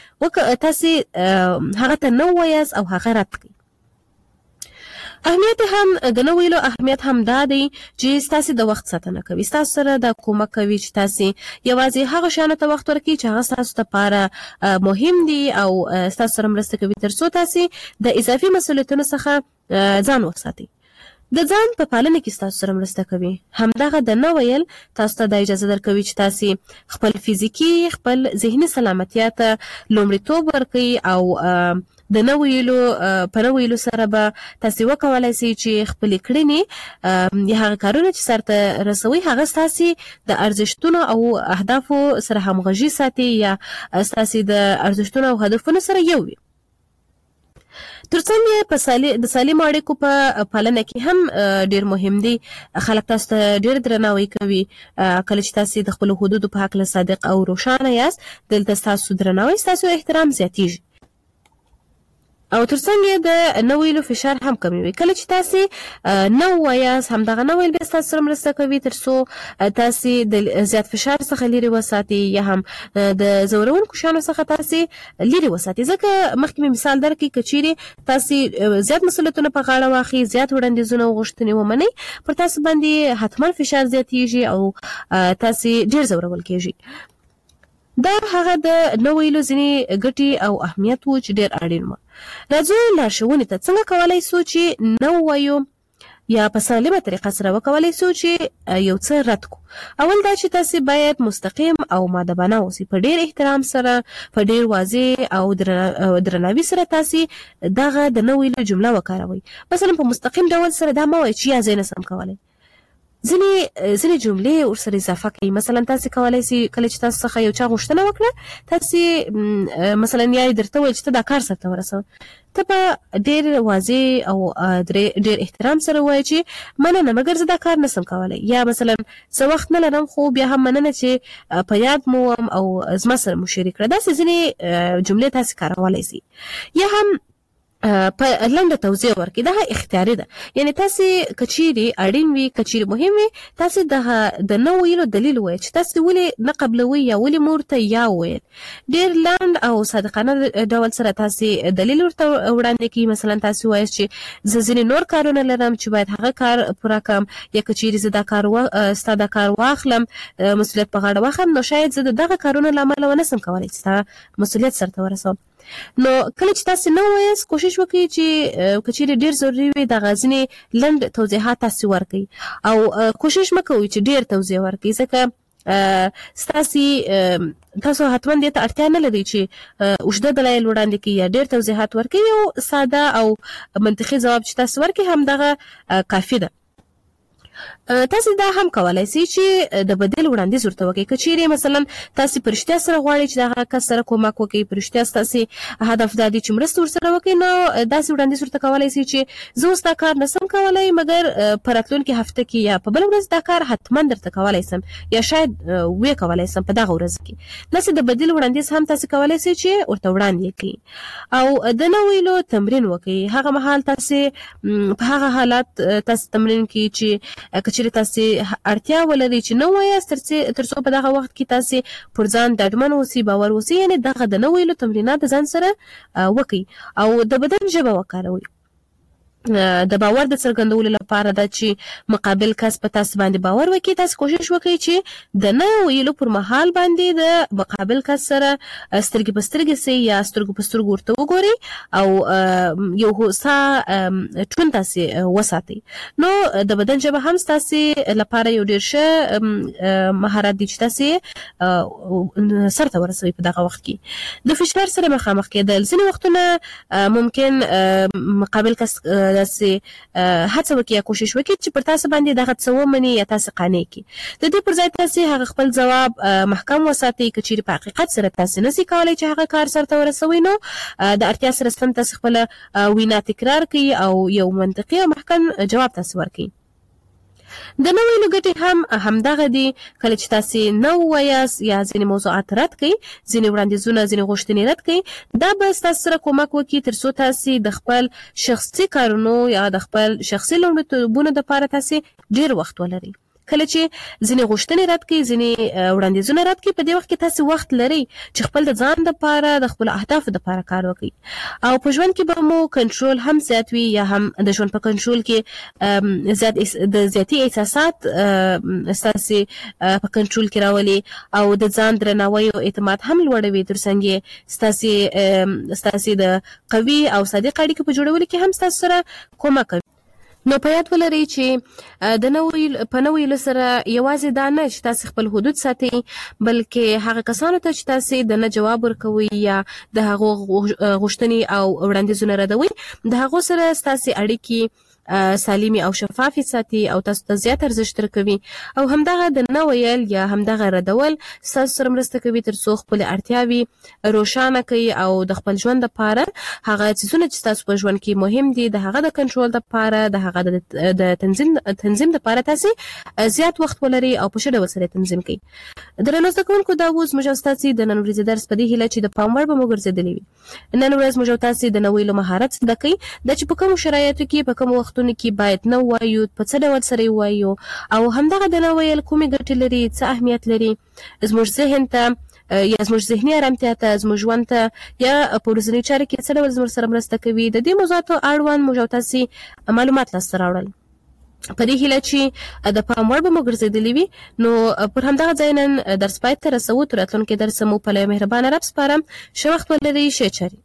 تاسې هغه ته نه ووایاست او هغه رد کړئ اهمیت هم د نه ویلو اهمیت هم دا دی چې ستاسې د وخت ساتنه کوي ستاسو سره دا کومک کوي چې تاسې یوازې هغه شیانو ته وخت ورکړئ چې هغه ستاسو لپاره مهم دي او ستاسو سره مرسته کوي تر څو تاسې د اضافي مسؤلیتونو څخه ځان وساتئ د ځان په پالنه کې ستاسو سره مرسته کوي همدغه د نه ویل تاسو ته دا اجازه درکوي چې تاسې خپل فزیکي خپل ذهني سلامتیا ته لومړیتوب ورکړئ او د نه ویلو په نه ویلو سره به تاسې وکولای شئ چې خپلې کړنې یا هغه کارونه چې سرته رسوئ هغه ستاسې د ارزښتونو او اهدافو سره همغږي ساتي یا ستاسې د ارزښتونو او هدفونو سره یو وي ترڅنګ د سالمو اړیکو په پالنه کې هم ډېر مهم دي خلک تاسو ته ډېر درناوی کوي کله چې تاسې د خپلو حدودو په هکله صادق او روښانه یاست دلته ستاسو درناوی ستاسو احترام زیاتیږي او ترڅنګ د نه ویلو فشار هم کموي کله چې تاسې نه ووایاست همدغه نه ویل بیا ستاسو سره مرسته کوي تر څو تاسې د زیات فشار څخه لرې وساتئ یا هم د ځورونکو شیانو څخه تاسې لرې وساتئ ځکه مخکې مې مثال درکړي که چیرې تاسې زیات مسؤلیتونه په غاړه واخلئ زیات وړاندیزونه او غوښتنې ومنئ پر تاسو باندې حتما فشار زیاتیږي او تاسې ډېر ځورول کیږي دا هغه د نه ویلو ځینې ګټې او اهمیت و چې ډېر اړین و راځو لارښوونې ته څنګه کولی سو چې نه ووایو یا په سالمه طریقه سره وکولی سو چې یو څه رد کو اول دا چې تاسې باید مستقیم او مؤدبانه اوسئ په ډېر احترام سره په ډېر واضح او درناوي سره تاسې دغه د نه ویلو جمله وکاروئ مثلا په مستقیم ډول سره دا مه وایئ چې یا زه نسم کولی ځینې جملې ورسره اضافه کوي مثلا تاسې کولی سئ کله چې تاسو څخه یو چا غوښتنه وکړه تاسې مثلا یا یې درته وویل چې ته دا کار سرته ورسوه ته به ډېر واضح او ډېر احترام سره ووایې چې مننه مګر زه دا کار نسم کولی یا مثلا زه وخت نه لرم خو بیا هم مننه چې په یاد مو وم او زما سره مو شریک کړه داسې ځینې جملې تاسې کارولی سئ یا هم په لنډه توضیح ورکړي دا اختیاري ده یعنی تاسې که چیرې اړین وي که چیرې مهم وي تاسې د نه ویلو دلیل ووایئ چې تاسې ولې نه قبلوئ یا ولې مور ته یا وویل ډېر لنډ او صادقانه ډول سره تاسې دلیل ورته وړاندې کړي مثلا تاسې ووایاست چې زه ځینې نور کارونه لرم چې باید هغه کار پوره کړم یا که چیرې زه ستا دا کار واخلم مسؤلیت په غاړه واخلم نو شاید زه د دغه کارونو له امله ونسم کولی چې ستا مسؤلیت سرته ورسوم نو کله چې تاسې نه وایاست کوشش وکړئ چې که چیرې ډېر ضروري وي دغه ځینې لنډ توضیحات تاسې ورکړئ او کوشش مه کوئ چې ډېر توضیح ورکړئ ځکه تاسو حتما دې ته اړتیا نه لرئ چې اوږده دلایل وړاندې کړئ یا ډېر توضیحات ورکړئ یو ساده او منطقي ځواب چې تاسو ورکړئ همدغه کافي ده تاسو دا هم کولای شئ چې د بدیل وړاندیز ورته وکړئ. که چیرې مثلا تاسو په رښتیا سره غواړئ چې دغه کس سره کومک وکړئ، په رښتیا ستاسو هدف دا دی چې مرسته ورسره وکړئ، نو داسې وړاندیز ورته کولای شئ چې زه اوس دا کار نشم کولی، مګر په راتلونکي هفته کې یا په بله ورځ دا کار حتما درته کولی شم یا شاید ویې کولی شم په دغه ورځ کې. داسې د بدیل وړاندیز هم تاسو کولی شئ چې ورته وړاندې کړئ او د نه ویلو تمرین وکړئ. هغه مهال تاسو په هغه حالت تاسو تمرین کړئ چې چیرې تاسو اړتیا ولرئ چې نه وایاست تر څو په دغه وخت کې تاسو پر ځان ډاډمن اوسئ، باور اوسئ، یعنې دغه د نه ویلو تمرینات ځان سره وکړئ او د بدن ژبه وکاروئ. د باور د څرګندولو لپاره دا چې مقابل کس په تاسو باندې باور وکړي، تاسو کوشش وکړئ چې د نه ویلو پر مهال باندې د مقابل کس سره سترګې په سترګې سئ یا سترګو په سترګو ورته وګورئ او یو هوسا ټون تاسو وساتئ. نو د بدن ژبه هم تاسو لپاره یو ډیر ښه مهارت دی چې تاسو سرته ورسوئ په دغه وخت کې. د فشار سره مخامخ کېدل ځینې وختونه ممکن مقابل کس داسې هڅه وکړي یا کوشش وکړي چې پر تاسو باندې دغه څه ومني یا تاسو قانع کړي. د دې پر ځای تاسو هغه خپل ځواب محکم وساتئ. که چیرې په حقیقت سره تاسو نشئ کولی چې هغه کار سرته ورسوئ، نو د اړتیا سره سم تاسو خپله وینا تکرار کړئ او یو منطقي او محکم جواب تاسو ورکړئ. د نه ویلو ګټې هم همدغه دي. کله چې تاسو نه ووایاست یا ځینې موضوعات رد کړئ، ځینې وړاندیزونه، ځینې غوښتنې رد کړئ، دا به ستاسو سره کومک وکړي تر څو تاسو د خپل شخصي کارونو یا د خپل شخصي لومړیتوبونو دپاره تاسو ډیر وخت ولرئ. کله چې ځینې غوښتنې رد کړئ، ځینې وړاندیزونه رد کړئ، په دې وخت کې تاسو وخت لرئ چې خپل د ځان دپاره د خپلو اهدافو دپاره کار وکړئ او په ژوند کې به مو کنټرول هم زیات وي یا هم د ژوند په کنټرول کې د زیاتي احساسات ستاسو په کنټرول کې راولي او د ځان درناوی او اعتماد هم لوړوي، ترڅنګ ستاسو د قوي او صادق اړیکو په جوړولو کې هم ستاسو سره کومک کوي. نو په یاد ولرئ چې په نه ویلو سره یوازې دا نه چې تاسو خپل حدود ساتئ، بلکې هغه کسانو ته چې تاسو د نه جواب ورکوئ یا د هغو غوښتنې او وړاندیزونه ردوئ، د هغو سره ستاسو اړیکې سالمي او شفافي ساتي او تاسو ته زیات ارزښت درکوي او همدغه د نه ویل یا همدغه ردول ستاسو سره مرسته کوي تر څو خپل اړتیاوې روښانه کوي او د خپل ژوند لپاره هغه څیزونه چې تاسو په ژوند کې مهم دي د هغه د کنټرول لپاره، د هغه د تنظیم لپاره تاسو زیات وخت ولري او په ښه ډول سره تنظیم کوي. درنو زده کوونکو، دا اوس موږ ستاسو د نن ورځې درس په دې هیله چې د پام وړ به مو ګرځېدلی وي. نن ورځ موږ تاسو د نه ویلو مهارت زده کوي، دا چې په کومو شرایطو کې په کومو کې باید نه وایو، په څه ډول سره وایو او همدغه د نه ویل کومې ګټې لري، څه اهمیت لري زموږ ذهن ته یا زموږ ذهني ارامتیا ته، زموږ ژوند ته یا په ورځنیو چارو کې څه ډول زموږ سره مرسته کوي. د دې موضوعاتو اړوند موږ تاسو معلومات لاسته راوړل. په دې هیله چې د پام وړ به مو ګرځېدلی وي. نو پر همدغه ځای نن درس پای ته رسوو. تر راتلونکي درس مو په لوی مهربانه رب سپارم. ښه وخت ولرئ. ښې چارې.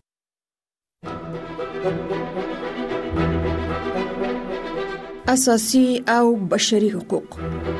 اساسي او بشري حقوق.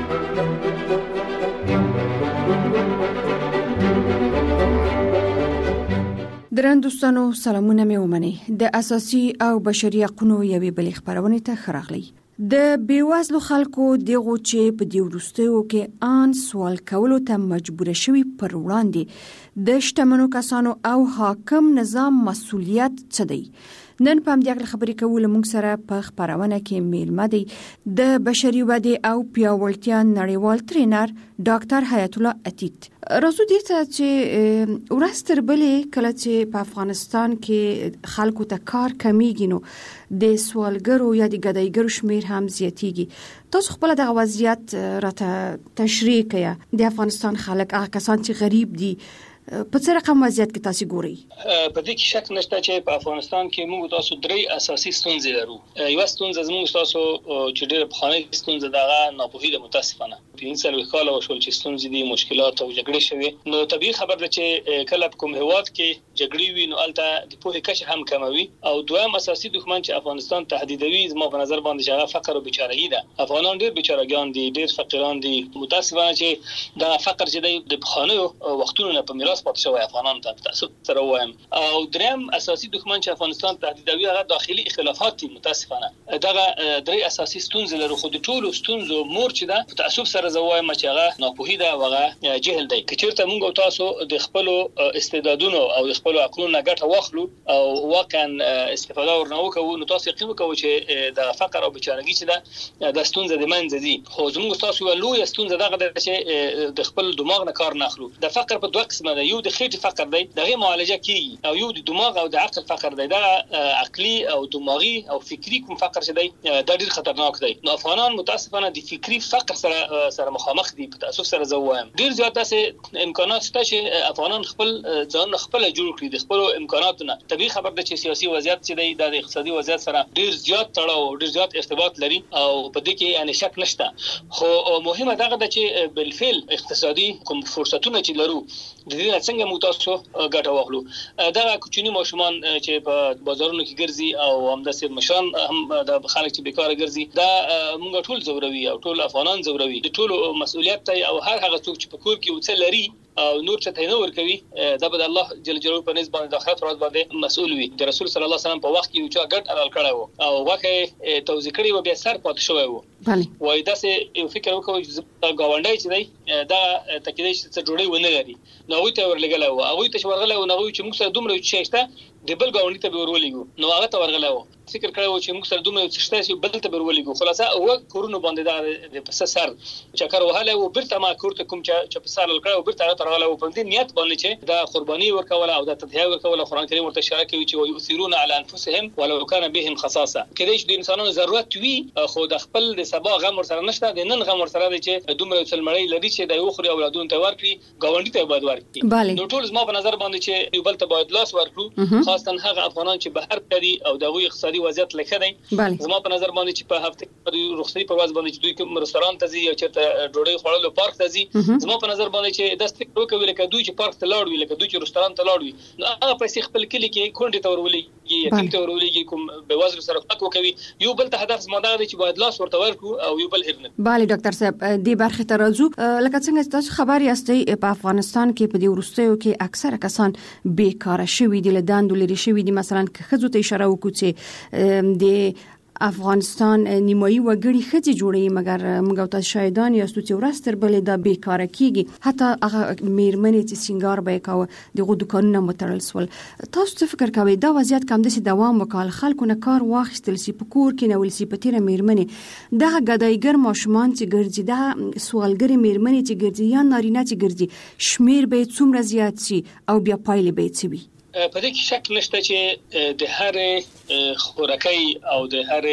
درن دوستانو، سلامونه مې ومنئ. د اساسي او بشري حقوقو یوې بلې خبرونه ته ښه راغلی. د بیوزلو خلکو دغه چې په دې وروستیو کې ان سوال کولو ته مجبور شوي پر وړاندې د شتمنو کسانو او حاکم نظام مسؤلیت څه دی؟ نن په همدې خبرې کول موږ سره په خبرونه کې میلمه دی د بشري ودې او پیاوړتیا نړیوال ټرینر ډاکټر حیات الله عتیق. راځو دې ته چې ورځ تر بلې کله چې په افغانستان کې خلکو ته کار کمیږي، نو د سوالګرو یا د ګدایګرو شمیر هم زیاتیږي. تاسو خپل دغه وضعیت راته تشریح کړئ. د افغانستان خلک هغه کسان چې غریب دي په څه رقم وضعیت کې تاسو ګورئ؟ په دې کې شک نشته چې په افغانستان کې موږ تاسو درې اساسي ستونزې لرو. یو ستونزه زموږ تاسو چې ډېر په خانه ستونزه دغه ناپوهي د متاسفانه 15 کال وشول چې ستونزې دي مشکلات او جګړې شوي نو طبيعي خبر ده چې کله کوم هیواد کې جګړې وي نو البته د پوهې کچه هم کموي او دویم اساسي دښمن چې افغانستان تهدیدوي زما په نظر باندې هغه فقر او بیچارهګي ده افغانان ډېر بیچارهګان دي ډېر فقیران دي متاسفانه چې دا فقر چې د بخانو وختونو نه په میراث پاتې شوی افغانان ته تاسو سره وایم او دریم اساسي دښمن چې افغانستان تهدیدوي هغه داخلي اختلافات دي متاسفانه دغه درې اساسي ستونزې لري خو د ټولو ستونزو مور چې ده په تاسو سره زوایم چې هغه ناپوهي ده هغه جهل دی کچېرته موږ تاسو د خپل استعدادونو او د خپل عقلونو ګټه واخلو او واقعا استفاده ورنوکو نو تاسو یقین وکړئ چې د فقر او بیچارهګي چې ده د ستونزې د منځ دي خو زموږ تاسو یو لوی ستونزه دغه ده چې د خپل دماغ نه کار نه اخلو د فقر په دوه قسمه ده یو د خېټې فقر دی دغه معالجه کیږي او یو د دماغ او د عقل فقر دی دا عقلي او دماغي او فکری کوم فقر چې دی دا ډیر خطرناک دی نو افغانان متاسفانه د فکری فقر سره مخامخ دي په تاسو سره زوایم ډیر زیات داسې امکانات شته چې افغانان خپل ځان خپل جوړ کړي د خپل امکاناتونو طبيعي خبر ده چې سیاسي وضعیت چې دی د اقتصادي وضعیت سره ډیر زیات تړاو ډیر زیات ارتباط لري او په دې کې یعنی شک نشته خو مهمه ده چې بالفعل اقتصادي کوم فرصتونه چې لرو د دې څنګه مو تاسو ګټه واخلو دا کوچنی ماشومان چې په بازارونو کې ګرځي او همداسې مشران هم د خلک چې بیکاره ګرځي دا موږ ټول زوروي او ټول افغانان زوروي د ټولو مسؤلیت دی او هر هغه څوک چې په کور کې وڅ لري او نور چې ته نور کوي دا به الله جل جلاله په نسبت د آخرت ورځ باندې مسؤل وي د رسول صلی الله علیه وسلم په وخت کې یو چا ګډ عمل کړی او واقع توزیع کړی و بیا سر پات شوی و بله وای دا سه یو فکر وکوي چې گاونډي چې دی دا تکیدې چې جوړي ونه لري نو وي ته ورلګل او هغه ته ورغله او نو چې موږ سره دومره چې شته د بل گاونډي ته ورولېګو نو هغه ته ورغله فکر کړو چې موږ سره دومره چې شته بل ته ورولېګو خلاصه او کورونو باندې د پس سر چکر وهاله او برته ما کورته کوم چې په سال کړو برته ترغله او په دې نیت باندې چې دا قرباني ورکوله او دا تضحیه ورکوله قران کریم ورته اشاره کوي چې ويثيرون على انفسهم ولو كان بهم خصاصه کله چې د انسانانو ضرورت وي خو د خپل د سبا غم ور سره نشته د نن غم ور سره دی چې دومره څلمړی لري چې د یو خوري اولادونو ته ورکړي گاونډي ته باید ورکړي نو ټول زما په نظر باندې چې یو بل ته باید لاس ورکړو خاصه هغه افغانان چې بهر کړي او دغه اقتصادي وضعیت لکه دی زما په نظر باندې چې په هفته کې رخصتي په واز باندې چې دوی کوم رستوران ته ځي او چې ډوډۍ خوړلو پارک ته ځي زما په نظر باندې چې د ستګ وکوي لکه دوی چې پارک ته لاړ وي لکه دوی چې رستوران ته لاړ وي نو هغه پیسې خپل کلی کې کونډې ته ورولېږي یتیم ته ورولېږي کوم به وزر سره فق وکوي یو بل ته هدف زما دا دی چې باید لاس ورته ورکړو او یو بل هرنه bali ډاکټر صاحب دې برخه ته راځو لکه څنګه تاسو خبر یاستئ په افغانستان کې په دې وروستیو کې اکثره کسان بیکاره شوي دي له دندو لري شوي دي مثلا که خځو ته اشاره وکړو چې د افغانستان نیمایي وګړي خځې جوړي مګر موږ تاسو شاهدان یاستو چې ورستر بلې د بیکاره کیږي حتی هغه میرمنې چې سنگار به کاوه دغه دکانونه متړل سول تاسو څه فکر کوئ دا وضعیت کوم دسي دوام وکړ خلکو نه کار واخیستل سی په کور کې نه ول سی په تیره میرمنې دا غدایګر ماشومان چې ګرځي دا سوالګری میرمنې چې ګرځي یا نارینه چې ګرځي شمیر به څومره زیات شي او بیا پایله به څه وي په دې کې شک نشته چې د هر خوراکي او د هر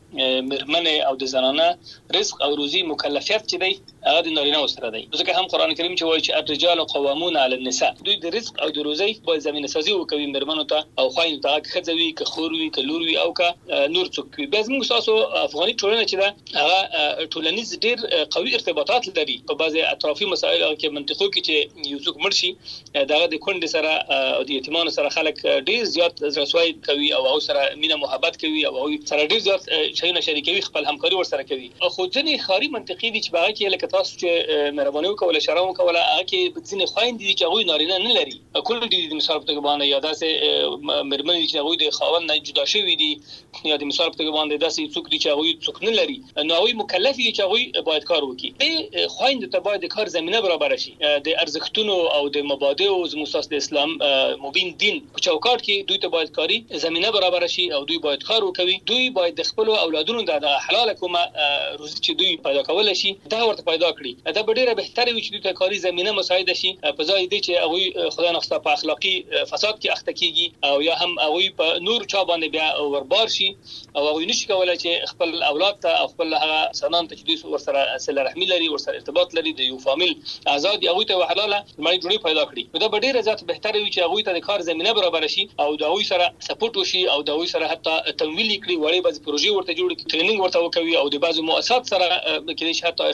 مرمنه او د زنانه رزق او روزي مکلفیت چې دی هغه د نارینه سره دی ځکه هم قران کریم چې وایي چې الرجال قوامون علی النساء دوی د رزق او د روزي په زمينه سازي وکوي مرمنو ته او خوایي ته خځوي که خوروي که لوروي او که نور څوک وي بس موږ تاسو افغاني ټولنه چې دا هغه ټولنیز ډیر قوي ارتباطات لري په بعضي اطرافي مسایل کې منطقو کې چې یو څوک مرشي دغه د کونډې سره او د یتیمانو سره خلک ډیر زیات رسوایی کوي او سره مینه محبت کوي او سره ډیر زیات شایونه شریکوي خپل همکاري ور سره کوي خو ځنې خاري منطقي دي چې باغ کې لکه تاسو چې مهرباني وکوله شرم وکوله هغه کې ځینې خويند دي چې هغه نارینه نه لري کول دي د مثال په توګه باندې یا داسې مرمن دي چې هغه د خاوند نه جدا شوی دي یا د مثال په توګه باندې داسې څوک دي چې هغه څوک نه لري نو هغه مکلف دي چې هغه باید کار وکړي د خويند ته باید کار زمينه برابر شي د ارزښتونو او د مبادئ او زموږ د اسلام مبین دین په چوکاټ کې دوی ته باید کاری زمينه برابر شي او دوی باید کار وکوي دوی باید د خپل اولادونو د حلال کومه روزي چې دوی پیدا کول شي دا ورته پیدا کړي دا ډیره بهتره وي چې دوی ته کاری زمينه مساعده شي په ځای دي چې هغه خدای نخسته په اخلاقی فساد کې اخته کیږي او یا هم هغه په نور چا باندې بیا وربار شي او هغه نشي کولای چې خپل اولاد ته او خپل هغه سنان ته چې دوی ورسره صله رحمی لري ورسره ارتباط لري د یو فامیل آزاد هغه ته حلاله مړی جوړي پیدا کړي دا ډیره ذات بهتره وي چې هغه ته د کار زمينه برابر شي او د هغه سره سپورټ وشي او د هغه سره حتی تمویل کړي وړي بعض پروژې ورته جوړ کړي ټریننګ ورته وکوي او د بعضو مؤسسات سره کې حتی ارتباط جوړ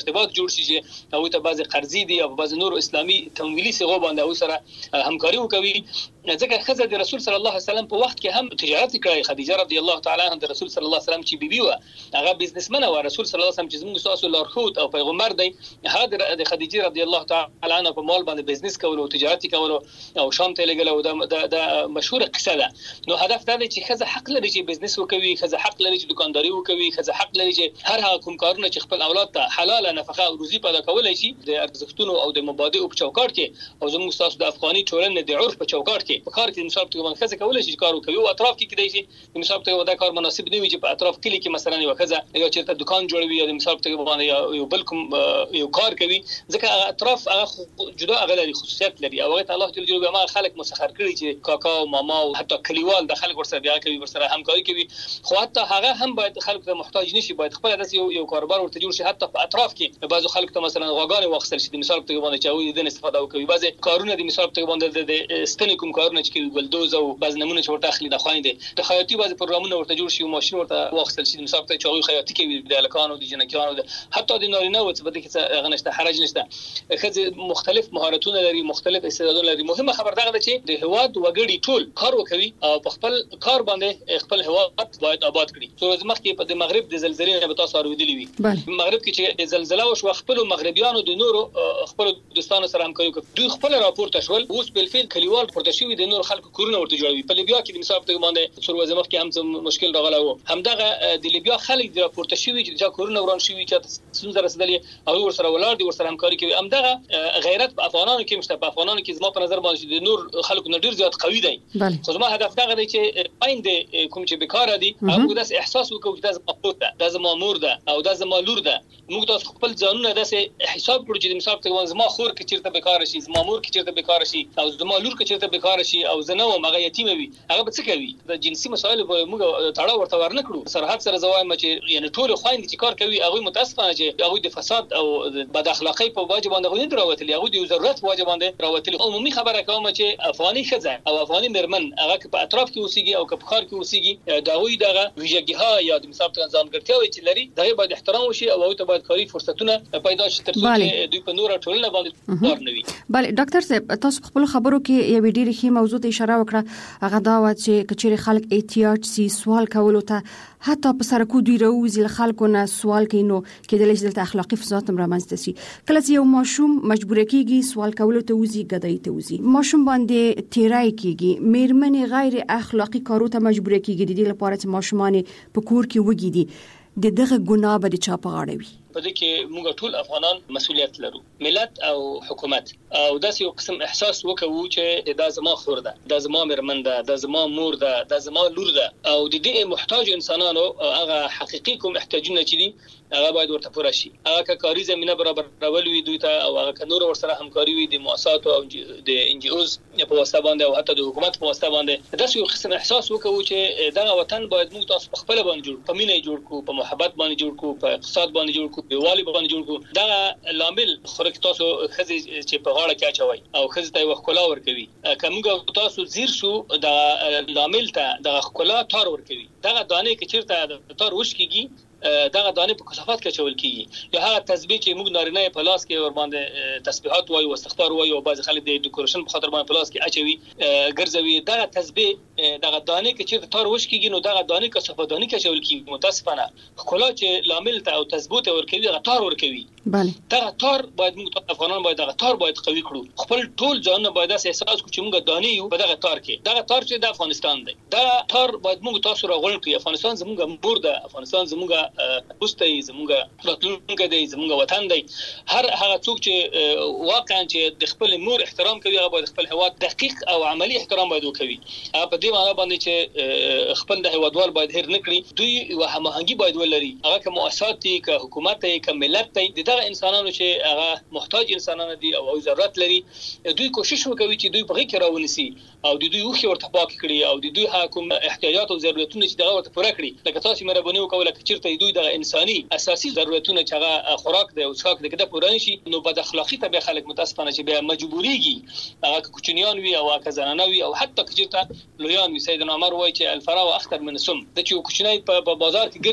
مجبور شي چې او ته بعض قرضې دي او بعض نور اسلامي تمویلي صيغو باندې او سره همکاري وکوي. ځکه خزه د رسول صلی الله علیه وسلم په وخت کې هم تجارت کړی. خدیجه رضی الله تعالی عنها د رسول صلی الله علیه وسلم چې بیبي و هغه بزنسمن و. رسول صلی الله علیه وسلم چې موږ تاسو لارښود او پیغمبر دی هغه د خدیجه رضی الله تعالی عنها په مال باندې بزنس کول او تجارت کول او شام ته لګل او د مشهور قصه ده. نو هدف دا دی چې خزه حق لري چې بزنس وکوي، خزه حق لري چې دکانداري وکوي، خزه حق لري چې هر هغه کوم کارونه چې خپل اولاد ته حلال نفقه او روزي پیدا کولای شي د ارزښتونو او د مبادئ په چوکاټ کې او زموږ تاسو د افغاني ټولنې د عرف په چوکاټ کې په کار کې مثال ته باندې خزه کولای شي کار وکوي او اطراف کې کېدای شي مثال ته دا کار مناسب نه وي چې په اطراف کې کې مثلا یو خزه یا چیرته دکان جوړوي یا مثال ته باندې یو بل کوم یو کار کوي ځکه هغه اطراف هغه جدا غلري خصوصیت لري او هغه الله جل جلاله ما خلک مسخر کړي چې کاکا او ماما او حتی کلیوال د خلک ورسره بیا کوي ورسره همکاري کوي. خو حتی هغه هم باید خلک ته محتاج نشي، باید خپل داسې یو کاروبار ورته جوړ شي حتی په اطراف کې بعضو خلک ته مثلا غواګانې واخیستل شي د مثال ته باندې چاوي د استفاده وکوي. بعضي کارونه د مثال ته باندې د ستنې کوم کارونه چې کوي ګلدوز او بعض نمونه چې ورته اخلي د خويندې د خیاطي بعض پروګرامونه ورته جوړ شي او ماشين ورته واخیستل شي مثال ته چاوي خیاطي کوي د لکانو د جنکانو حتی د نارینه او څه بده کې غنښت حرج نشته. خځه مختلف مهارتونه لري، مختلف استعدادونه لري. مهمه خبر دا ده چې د هواد وګړي ټول کار وکوي او په خپل کار باندې خپل هواد باید آباد کړي. څو ورځې مخکې په د مغرب د زلزلې نه به تاسو اوریدلي وي. مغرب کې چې زلزلہ وشو خپل مغربيانو د نورو خپل دوستانو سره همکاري وکړه. دوی خپل راپورته شول اوس په فعل کلیوال پورته شوی د نور خلکو کورونه ورته جوړوي. په لیبیا کې د مثال ته باندې څو ورځې مخکې هم مشکل راغلی و. همدغه د لیبیا خلک د راپورته شوی چې دا کورونه وران شوی چې څنګه رسیدلې او ورسره ولاړ دي ورسره همکاري کوي. همدغه غیرت په افغانانو کې مشته. په افغانانو کې زما په نظر باندې د نور خلکو نه ډیر زیات قوي دی. خو زما هدف دا دی چې پاینده کوم چې بیکاره دي هغه داس احساس وکړي چې دا زما خور ده، دا زما مور ده او دا زما لور ده. موږ تاسو خپل ځانونه داسې حساب کړو چې مثال ته زما خور کې چیرته بیکاره شي، زما مور کې چیرته بیکاره شي او زما لور کې چیرته بیکاره شي او زه نو هغه یتیم وي هغه به څه کوي؟ د جنسي مسایل موږ تاړه ورته ورنه کړو. سرحد سره زوایم چې یعنی ټول خويندې چې کار کوي هغه متاسفانه چې هغه د فساد او بد اخلاقی په واجب باندې غوښتل راوتلی، هغه د ضرورت واجب باندې راوتلی. عمومي خبره کوم چې افغاني خزه او افغاني مرمن هغه په اطراف کې اوسېږي او په ښار کې اوسېږي دا وی دغه ویژګیها یا د مثال ته ځانګړتیاوې چې لري دغه باید احترام وشي او هغه ته باید کاري فرصتونه پیدا شي ترڅو چې دوی په نور ټولنه باندې کار نه وي. بله ډاکټر صاحب تاسو خپل خبرو کې یو ډېر ښه موضوع ته اشاره وکړه، هغه دا و چې کچېرې خلک احتیاج سي سوال کولو ته حتی په سرکو دوی راوځي خلکو نه سوال کوي نو کېدلی شي دلته اخلاقی فساد هم رامنځته شي. کله چې یو ماشوم مجبور کېږي سوال کولو ته وځي ګدای ته وځي ماشوم باندې تیرای کېږي میرمنې غیر اخلاقی کارو ته مجبور کېږي د دې لپاره چې ماشومان په کور کې وګي دي دغه ګناه به د چا په غاړه وي؟ په دې کې موږ ټول افغانان مسؤلیت لرو، ملت او حکومت، او داسې یو قسم احساس وکړو چې دا زما خور ده، دا زما مرمن ده، دا زما مور ده، دا زما لور ده او د دې محتاج انسانانو هغه حقيقي کوم احتیاجونه چې دي هغه باید ورته پوره شي. هغه کاري زمينه برابرول وي دوی ته او هغه نور ورسره همکاري وي د مؤسسات او د ان جی اوز په واسطه باندې او حتی د حکومت په واسطه باندې داسې یو قسم احساس وکړو چې دا وطن باید موږ تاسو خپل باندې جوړ، په مینه جوړ کو، په محبت باندې جوړ کو، په اقتصاد باندې جوړ کو، په والی باندې جوړ کو. دا لامل خورک تاسو خزي چې په غاړه کې اچوي او خزي ته وښکلا ورکوي. کومګه تاسو زیر شو دا لامل ته د خکلا تار ورکوي. دا دانه کې چیرته تار وش کیږي دغه دانه په کثافات کې چول کیږي. یا هغه تسبیح چې موږ نارینه په لاس کې ور باندې تسبیحات وایي او استغفار وایي او بعض خلک د ډیکوریشن په خاطر باندې په لاس کې اچوي ګرځوي. دغه تسبیح دغه دانه کې چې تار وش کیږي نو دغه دانه کثافات دانه کې چول کیږي. متاسفانه خلا چې لامل ته او تثبوت ورکوي دغه تار ورکوي. بله دغه تار باید موږ افغانان باید دغه تار باید قوي کړو. خپل ټول ځان باید احساس کړو چې موږ دانه یو په دغه تار کې. دغه تار چې د افغانستان دی دا تار باید موږ تاسو راغون کړو. افغانستان زموږ مور ده، افغانستان زموږ پوسټ زموږ راتلونکي دی، زموږ وطن دی. هر هغه څوک چې واقعا چې د خپل مور احترام کوي هغه باید خپل هواد دقیق او عملی احترام باید وکوي. په دې معنی باندې چې خپل د هوادوال باید هیر نه کړي. دوی هماهنګي باید ولري، هغه کوم مؤسسات دي که حکومت دی که ملت دی، دغه انسانانو چې هغه محتاج انسانان دي او ضرورت لري دوی کوشش وکوي چې دوی په غي کې راونسي او دوی وخت ورته پاک کړي او دوی کوم احتیاجات او ضرورتونه چې دغه ورته پوره کړي. لکه تاسو مهرباني وکوله چې چیرته دوی د انساني اساسي ضرورتونه چې هغه خوراک دی او څښاک دی کده پوره نشي نو بد اخلاقی ته به خلک متاسفانه چې به مجبوريږي هغه کوچنیان وي او هغه زنانه وي او حتی چې لویان وي. سیدنا عمر وایي چې الفراو اخطر من السم. د چې کوچنی په بازار کې ګرځي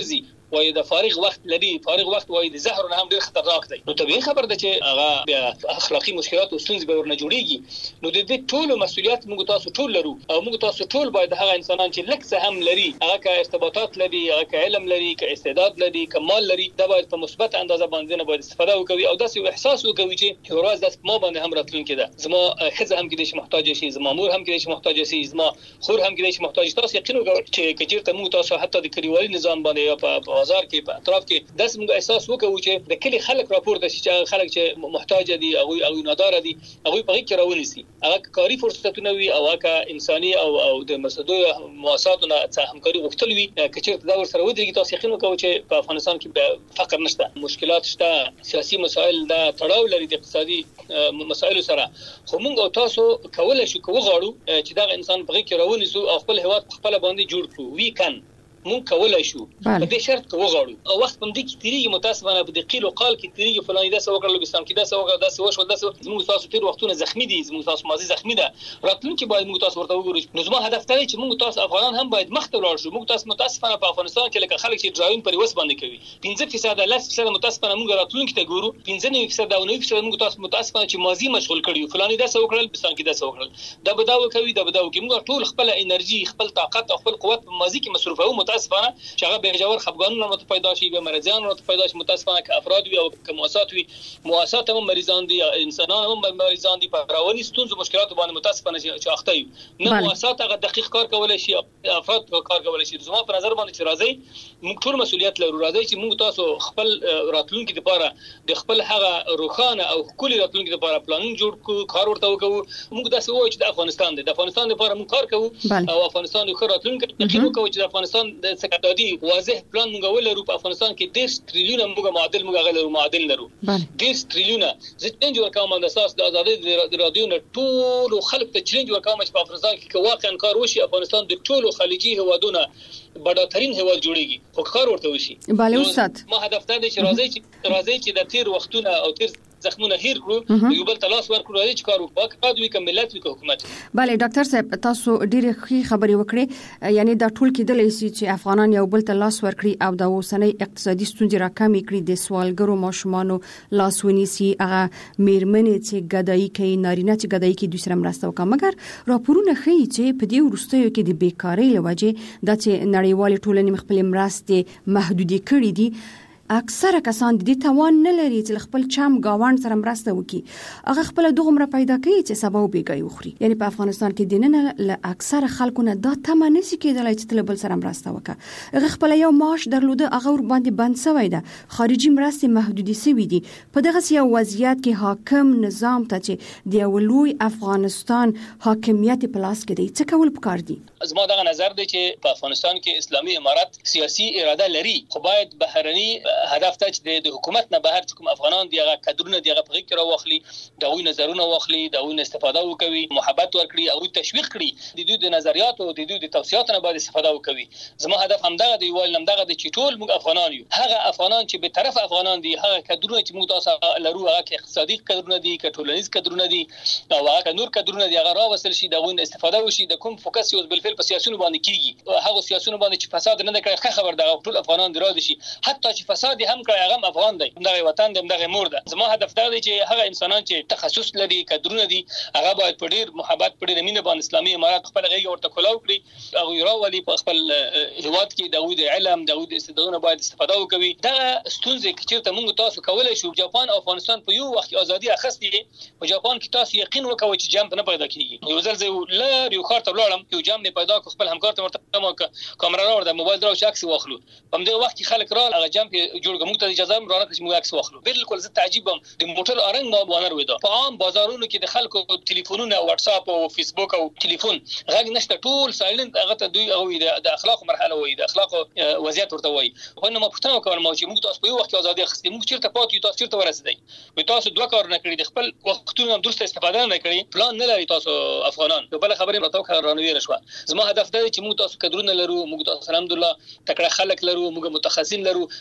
وایي د فارغ وخت لري، فارغ وخت وایي د زهر نه هم ډیر خطرناک دی. نو طبيعي خبر ده چې هغه اخلاقی مشکلات او ستونزې به ورنه جوړيږي. نو د دې ټول مسؤلیت موږ تاسو ټول لرو او موږ تاسو ټول باید هغه انسانان چې لکه څه هم لري، هغه که ارتباطات لري، هغه که علم لري، که استعداد لري، که مال لري، دا باید په مثبت اندازه باندې نه باید استفاده وکړي او داسې احساس وکړي چې یو ورځ داس ما باندې هم راتلونکي ده، زما خزه هم کې د محتاج شي، زما مور هم کې د محتاج شي، زما خور هم کې د محتاج. تاسو یقین وکړئ چې کچیرته موږ تاسو حتی د کلیوالي نظام باندې یا په بازار کې په اطراف کې داس موږ احساس وکړو چې د کلی خلک راپورته شي چې خلک چې محتاج دي او نادار دي، هغه په کې راونیسي، هغه کاری فرصتونه وي او هغه انساني او د مسدو مؤسساتو نه همکاري غوښتل وي. کچیرته دا ورسره ودرېږي، تاسو یقین وکړئ چې په افغانستان کې فقر نشته، مشکلات شته، سیاسي مسائل دا تړاو لري د اقتصادي مسایلو سره. خو موږ او تاسو کولای شو وغواړو چې دا انسان په کې راونیسو او خپل هیواد خپل باندې جوړ کړو. وی کن مونږ کولای شو په دې شرط کې وغواړو او وخت هم دې کې تیریږي، متاسفانه په دې قیل او قال کې تیریږي، فلاني دا څه وکړل، لوبستان کې دا څه وکړل، دا څه وشو، دا څه. زموږ تاسو تیر وختونه زخمی دي، زموږ تاسو ماضي زخمی ده، راتلونکي باید موږ تاسو ورته وګورو. نو زما هدف دی چې موږ تاسو افغانان هم باید مخ ته ولاړ شو. موږ تاسو متاسفانه په افغانستان کې لکه خلک چې ډراون پر وس باندې کوي 5% 10% متاسفانه موږ راتلونکي ته ګورو 15% او 9% موږ تاسو متاسفانه چې ماضي مشغول کړیو، فلاني دا څه وکړل، لوبستان کې دا څه وکړل، دا بداو کوي، دا بداو کوي. موږ ټول خپل انرژي، خپل طاقت او خپل قوت په ماضي کې مصرفو، متاسفانه چې هغه به جوړ خفګانونه مت پیدا شي، به مرزان مت پیدا شي. متاسفانه که افراد وي او که مؤسسات وي، مؤسسات هم مریضان دي، انسانان هم مریضان دي، په رواني ستونزو مشکلات باندې متاسفانه چې اخته وي. نو مؤسسات هغه دقیق کار کولای شي، افراد کار کولای شي. زما په نظر باندې چې راځي موږ ټول مسؤلیت لرو، راځي چې موږ تاسو خپل راتلونکي لپاره د خپل هغه روخانه او کلی راتلونکي لپاره پلان جوړ کړو، کار ورته وکړو. موږ داسې وایو چې د افغانستان دی، د افغانستان لپاره موږ کار کوو او افغانستان یو ښه راتلونکي یقین وکړو چې د افغانستان د استقلالي واضح پلان موږ ولرو. په افغانستان کې 10 تریلیونه موږ معادل موږ معادل لرو، 10 تریلیونه. زه چیلنج ورکوم د اساس د ازادۍ د رادیو نه ټول خلک ته چیلنج ورکوم چې په افغانستان کې واقعا کار وشي، افغانستان د ټولو خلیجي هوادونو بډاترین هواد جوړیږي، خو کار ورته وشي. بله استاد، ما هدف دا دی چې راځي چې د تیر وختونه او تیر زخمونه هیر کړو، یو بل تلاش ورکړو، راځي چې کار وکړو، کار دوی کوم ملت وي حکومت. بله ډاکټر صاحب، تاسو ډېرې ښې خبرې وکړې، یعنی دا ټول کېدلی شي چې افغانان یو بل تلاش ورکړي او د اوسنۍ اقتصادي ستونزې راکمې کړي، د سوالګرو ماشومانو لاس ونیسي، هغه میرمنې چې ګدایي کوي، نارینه چې ګدایي کوي، دوی سره مرسته وکړي. مګر راپورونه ښیي چې په دې وروستیو کې د بیکارۍ له وجې دا چې نړیوالې ټولنې خپلې مرستې محدودې کړي دي، اکثره کسان د دې توان نه لري چې خپل چم گاوند سره مرسته وکړي، هغه خپل دغه پیدا کوي چې سبا وبېږي وخوري. یعنی په افغانستان کې دننه له اکثره خلکو نه دا تمه نشي کېدلای چې بل سره مرسته وکړي. هغه خپل یو معاش درلوده، هغه ور باندې بند شوی ده، خارجي مرستې محدودې شوې دي. په دغه یو وضعیت کې حاکم نظام ته چې د یو لوی افغانستان حاکمیت په لاس کې دی، څه کول پکار دي؟ زما دغه نظر دی چې په افغانستان کې اسلامي امارت سیاسي اراده لري، خو باید بهرني هدف ته چې د حکومت نه بهر کوم افغانان دی هغه کډرونه دی هغه په کې راوخلي، دغه نظرونه واخلي، دغه استفاده وکوي، محبت ورکړي او تشویق کړي، د دوی د نظریات او د دوی د توصيات نه باید استفاده وکوي. زما هدف همدغه دی، وایي همدغه دی چې ټول موږ افغانان یو، هغه افغانان چې به طرف افغانان دي، هغه کډرونه چې موږ تاسو لرو، هغه اقتصادي کډرونه دي، ټولنیز کډرونه دي او هغه نور کډرونه دي، هغه راوصل شي، دغه استفاده وشي. د کوم فوکس یو بل فعل په سیاسيونو باندې کیږي، هغه سیاسيونو باندې چې فساد نه کوي، خبر دغه ټول افغانان دراد شي، حتی چې فساد هم کوي هغه افغان دی، دغه وطن دی، دغه مور ده. زما هدف دا دی چې هغه انسانان چې تخصص لري، کډرونه دي، هغه باید په ډیر محبت، په ډیر مینه باندې اسلامي امارات خپل غیږ ورته کولاو کړي، هغه راولي په خپل هیواد کې د علم، د استعدادونو باید استفاده وکوي. دا ستونزې چې موږ تاسو کولای شو، جاپان او افغانستان په یو وخت ازادي اخستې، په جاپان کې تاسو یقین وکوي چې جام نه پیدا کیږي. یو ځل زه لار یو خاطر لاړم، یو جام نه پیدا کو، خپل همکار ته ورته کیمرا راوړم، موبایل درو چې عکس واخلو، په دې وخت کې خلک راغله، هغه جام کې جوړ کوم ته اجازه هم راکړه چې موږ عکس واخلو. بالکل زه تعجبم، د موټر ارنګ ما وانر وېدا، په عام بازارونو کې د خلکو ټلیفونونه، واتس اپ او فیسبوک او ټلیفون غږ نشته، ټول سایلنت. هغه ته دوی هغه د اخلاق مرحله وایي، د اخلاق وضعیت ورته وایي. خو نو ما پوښتنه وکړم چې موږ تاسو په یو وخت ازادي اخیستې، موږ چیرته پاتې، تاسو چیرته ورسېدئ؟ وي تاسو دوه کار نه کړی، د خپل وختونو درسته استفاده نه کړی، پلان نه لري تاسو افغانان. بل خبرې راته وکړه رانوي شو. زما هدف دی چې موږ تاسو کډرونه لرو، موږ تاسو الحمدلله تکړه خلک لرو، موږ متخصصین لرو، تاسو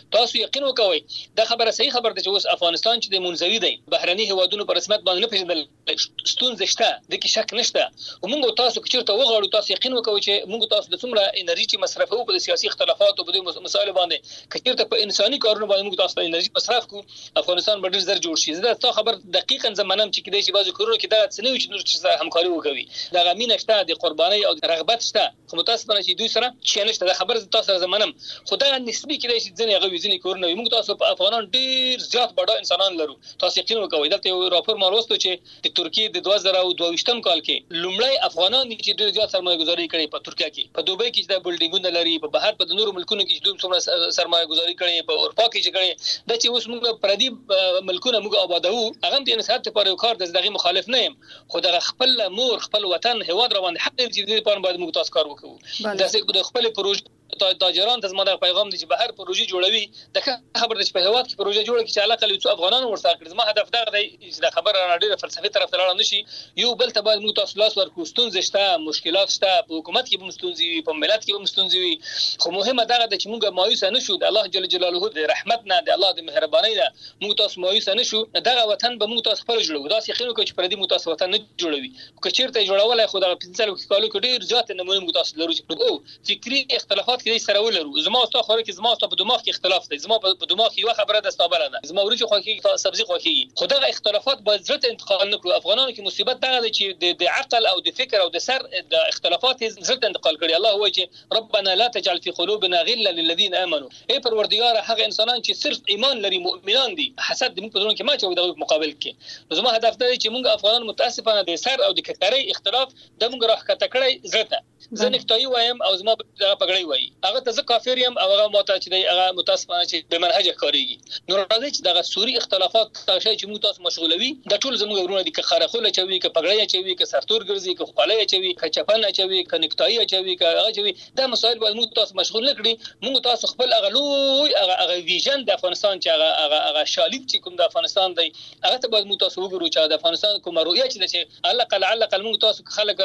یقین وکوي دا خبره صحیح خبره ده چې اوس افغانستان چې د منځوي دی بهرني هوادونو په رسمیت باندې نه پیژندل ستونزې شته د کې شک نشته او موږ تاسو چې چیرته وغواړو تاسو یقین وکوي چې موږ تاسو د څومره انرژي چې مصرفوو په سیاسي اختلافات او په مسایلو باندې کچیرته په انساني کارونو باندې موږ تاسو انرژي مصرف کو افغانستان به ډیر زر جوړ شي زه دا خبر دقیقاً زمانم چې کېدای شي بعضو کورونو کې دا څنګه چې نور چې همکاري وکوي دا غمینه شته د قرباني او رغبت شته خو متاسفانه چې دوی سره چې نشته دا خبر تاسو زمانم خدای نسبی کېدای شي ځنې هغه وزنی کورونه موږ تاسو په افغانان ډیر زیات بډا انسانان لرو تاسو یقین وکوي دلته یو راپور ما وروسته چې د ترکیه د 2022م کال کې لومړی افغانان چې ډیر زیات سرمایه گذاري کړې په ترکیه کې په دوبۍ کې د بلډینګونو لري په بهر په نورو ملکونو کې دوی څومره سرمایه گذاري کړې په اروپا کې چې کړې د چې اوس موږ پردي ملکونه موږ آبادو هغه د انسانیت لپاره یو کار دغه مخالف نه يم خو دغه خپل مور خپل وطن هواد روان حق دې چې دې په باندې موږ تاسو کار وکړو د خپل پروژې تاجران ته زموږ پیغام دی چې بهر پروژې جوړوي د خبر د په هواد کې پروژې جوړه کی چې علاقه لوي افغانان ورسره کړي زما هدف دا دی چې د خبره ډیره فلسفي طرف ته لاړ نشي یو بل ته باید موږ تاسو لاس ورکو ستونزې شته مشکلات شته په حکومت کې به مستونزي وي په ملت کې به مستونزي وي خو مهمه دا ده چې موږ مایوس نه شو د الله جل جلاله د رحمت نه د الله د مهرباني نه موږ تاسو مایوس نه شو دغه وطن به موږ تاسو خپل جوړو دا څه خینو چې پردي موږ تاسو وطن نه جوړوي که چیرته جوړولای خو دا 15 کالو کې ډیر ځات نمونه موږ تاسو لرو چې او فکری اختلافات کې سره ولرو زما او تاسو کې زما او په دماغ کې اختلاف دی زما په دماغ کې یو خبره ده ستابله ده زما ورچ خو کې سبزي خو کې خدای اختلافات باید زړه انتقال نکړو افغانانو کې مصیبت دا ده چې د عقل او د فکر او د سر د اختلافات زړه انتقال کړي الله وایي چې ربنا لا تجعل في قلوبنا غلا للذين امنوا ای پروردگار هغه انسانان چې صرف ایمان لري مؤمنان دي حسد موږ په دونه کې ما چې د مقابل کې زما هدف دا دی چې موږ افغانان متاسفانه د سر او د کتري اختلاف د موږ راخته کړی زړه زه نکتای وایم او زما د پګړی وای هغه ته ځکه کافر یم او هغه ماته چې دی هغه متاسفانه چې به منهج کاریږي نو راځي چې دغه سوري اختلافات تاسو چې موږ تاسو مشغولوي د ټول زموږ ورونه دي که خارخوله چوي که پګړی چوي که سرتور ګرځي که خپلای چوي که چپن چوي که نکتای چوي که هغه چوي دا مسائل باید موږ تاسو مشغول نکړي موږ تاسو خپل هغه لوی هغه ویژن د افغانستان چې هغه شالید چې کوم د افغانستان دی هغه ته باید موږ تاسو وګورو چې د افغانستان کومه رؤیه چې علق موږ تاسو خلک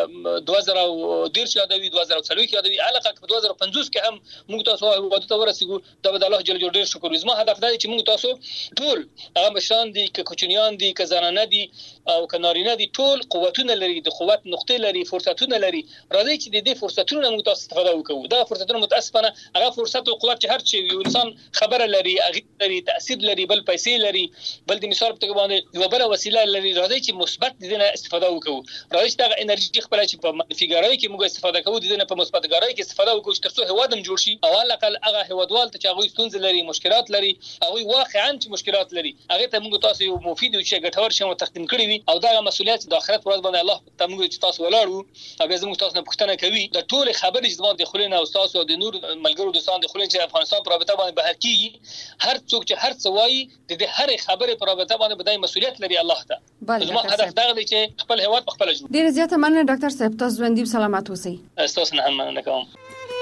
2013 یادوي 2040 یادوي علاقه په 2050 کې هم موږ تاسو وادي ته ورسېږو د الله جل جلاله شکر زما هدف دا چې موږ تاسو ټول هغه مشران دي که کوچنیان دي که زنانه دي او که نارینه دي ټول قوتونه لري د قوت نقطې لري فرصتونه لري راځي چې د دې فرصتونو موږ تاسو استفاده وکړو دا فرصتونه متاسفانه هغه فرصت او قوت چې هر چی یو انسان خبره لري هغه لري تاثیر لري بل پیسې لري بل د مثال په باندې یو بل وسیله لري راځي چې مثبت دي نه استفاده وکړو راځي چې دا انرژي خپل چې په منفي ګرایي کې موږ استفاده کوو د نه په مثبت ګرایي کې استفاده وکړو چې ترڅو هوادم جوړ شي او الاقل هغه هوادوال ته چې هغه ستونزې لري مشکلات لري هغه واقعا چې مشکلات لري هغه ته موږ تاسو یو مفید او چې ګټور شوم تقدیم کړی وي او دا مسؤلیت د آخرت ورځ باندې الله ته موږ چې تاسو ولاړو او به زموږ تاسو نه پوښتنه کوي د ټول خبرې چې زموږ د خلینو او تاسو د نور ملګرو دوستان د خلینو چې افغانستان پر رابطه باندې بهر کیږي هر څوک چې هر څه وایي د هر خبرې پر رابطه باندې بدای مسؤلیت لري الله ته زموږ هدف دا دی چې خپل هواد په خپل جوړ ډیر زیاته مننه ډاکټر صاحب تاسو ژوندۍ سلامات اوسئ تاسو نه هم نه کوم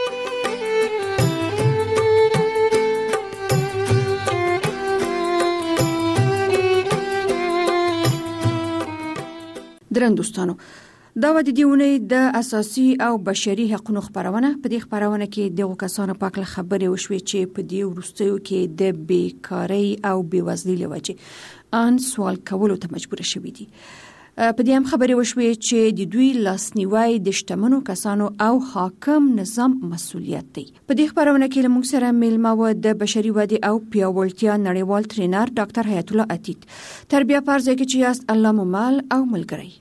درن دوستانو دا و د دیونې د اساسي او بشري حقوقو خبرونه په دې خبرونه کې دغه کسانو په اړه خبرې وشوي چې په دې ورستیو کې د بیکاری او بیوزلۍ لوجه ان سوال کولو ته مجبور شوي دي په دې هم خبرې وشوي چې د دوی لاسنیوي د شتمنو کسانو او حاکم نظام مسؤلیت دی په دې خبرونه کې موږ سره میلمه و د بشري ودې او پیاوړتیا نړیوال ټرینر ډاکټر حیات الله عتیق تربیه پرځای کې چې یاست الله مو مال او ملګری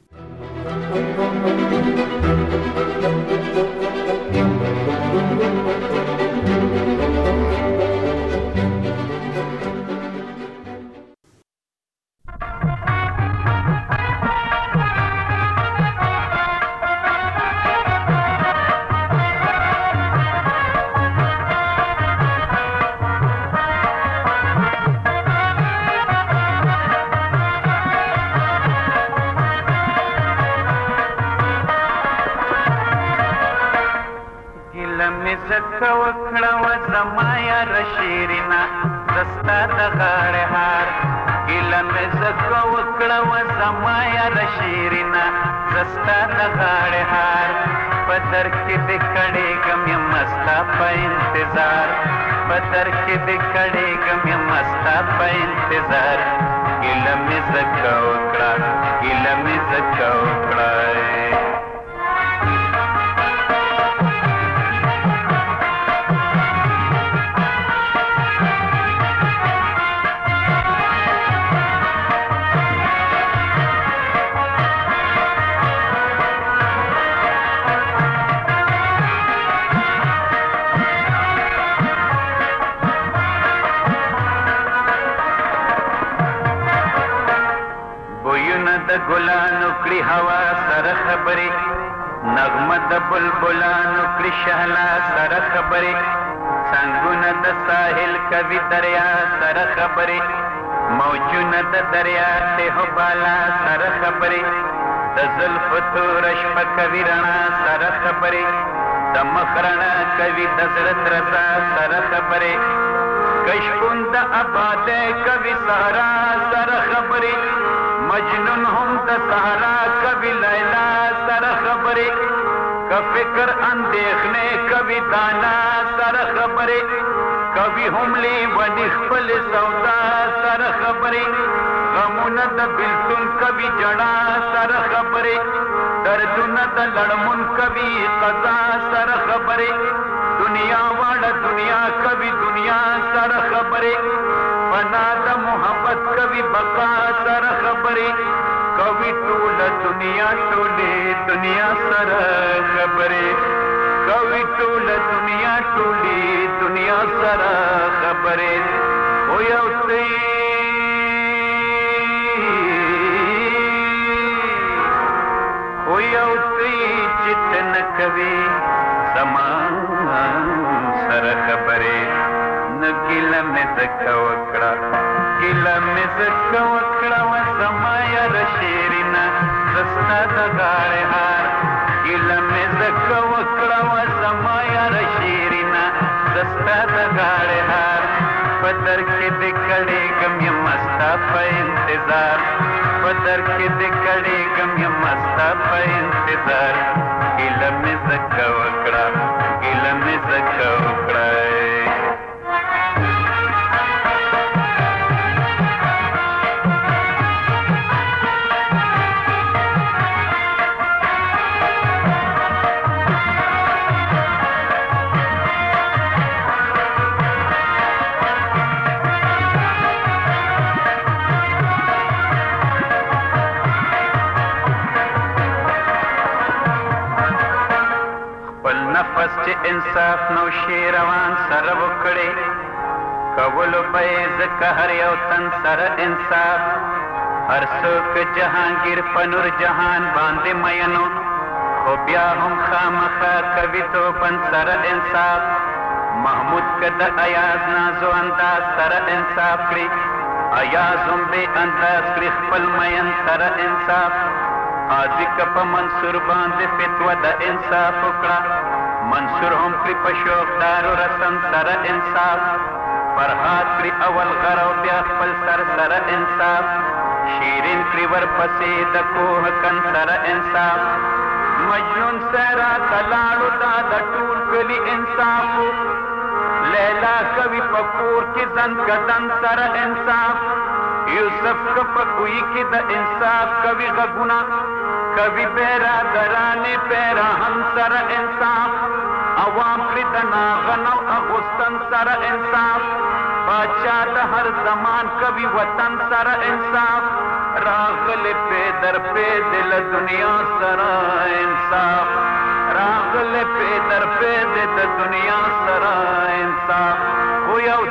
وکړه و زمایا رشیرینا دستا د غاړه هار ګیله مې زکه وکړه و زمایا رشیرینا دستا د غاړه هار په در کې د کړي غم مستا په انتظار په پدر کې د کړېږم یم ستا په انتظار ګیله مې ځکه وکړه ګیله مې ځکه وکړه د ګلانو کړي هوا سره خبرې نغمه د بلبلانو کړي شهلا سره خبرې څنګونه د ساحل کوي دریا سره خبرې موجونه د دریا ته بالا سره خبرې د زلفو توره شپه کوي رڼا سره خبرې د مخ رڼا کوي د زړه درزا سره خبرې کشکون د آبادۍ کوي صحرا سره خبرې مجنون هم د صحرا کبھی لیلا سر خبرے کا فکر اندیخنے کبھی دانا سر خبرے کبھی حملی ونی خپل سودا سر خبرے غمون د بلتون کبھی جڑا سر خبرے دردون د لڑمون کبھی قضا سر خبرے دنیا والا دنیا کبھی دنیا سر خبرے بنا د محبت کبھی بقا سر خبرے کبھی ټول دنیا ټولې دنیا سر خبرے کبھی ټول دنیا ټولې دنیا سر خبرے او یو څه چتن کوي زمان سر خبرے نګیله مې ځکه وکړه ګیله مې ځکه وکړه وسما یار شیرینا زستا د غاړې هار ګیله مې ځکه وکړه وسما یار شیرینا زستا د غاړې هار پدر کې د کړېږم یم ستا په انتظار پدر کې د کړېږم یم ستا په انتظار ګیله مې ځکه وکړه ګیله مې ځکه وکړه نفس چې انصاف نو شي روان سره وکړي کولو به ځکه هر یو تن سره انصاف هر څوک جهانگیر په نور جهان باندې مینو خو بیا هم خامخا کوي توپن سره انصاف محمود که د ایاز نازو انداز سره انصاف کړي ایاز هم بې انداز کړي خپل مین سره انصاف قاضي که په منصور باندې فتوه د انصاف وکړه منصور هم کړي په شوقدارو رسم سره انصاف فرهاد کړي اول غر او بیا خپل سر سره انصاف شیرین کړي ورپسې د کوه کن سره انصاف مجنون سره تلاړو دا د ټول کلي انصاف لیلا کوي په کور کې زن کدن سره انصاف یوسف که په کوی کې د انصاف کوي غږونه کوي برادرانې پیرهن سره انصاف عوام کړي د ناغن او اغوستن سره انصاف باچا د هر زمان کوي وطن سره انصاف راغلی پیدر پیدل دنیا سره انصاف راغلی پیدر پیدل د دنیا سره انصاف خو یو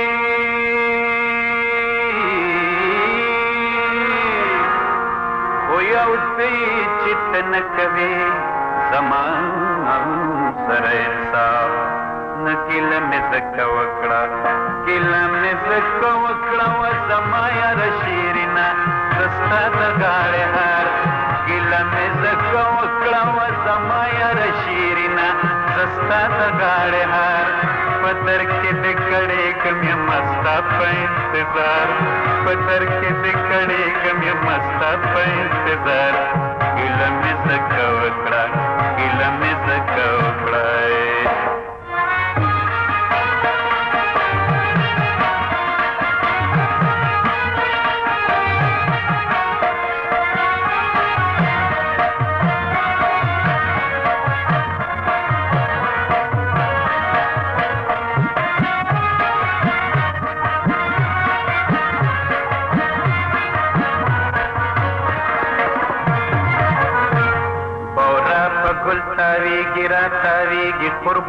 چت نه کوي زمان سره انصاف نه ګیله مې ځکه وکړه ګیله مې ځکه وکړه و زما یار شیرینا ستا د غاړې هار ګیله مې ځکه وکړه و زما یار شیرینا ستا د غاړې هار پتر کې د کړېږم یم ستا په انتظار پتر کې د کړېږم یم ستا په انتظار ګیله مې ځکه وکړه ګیله مې ځکه وکړه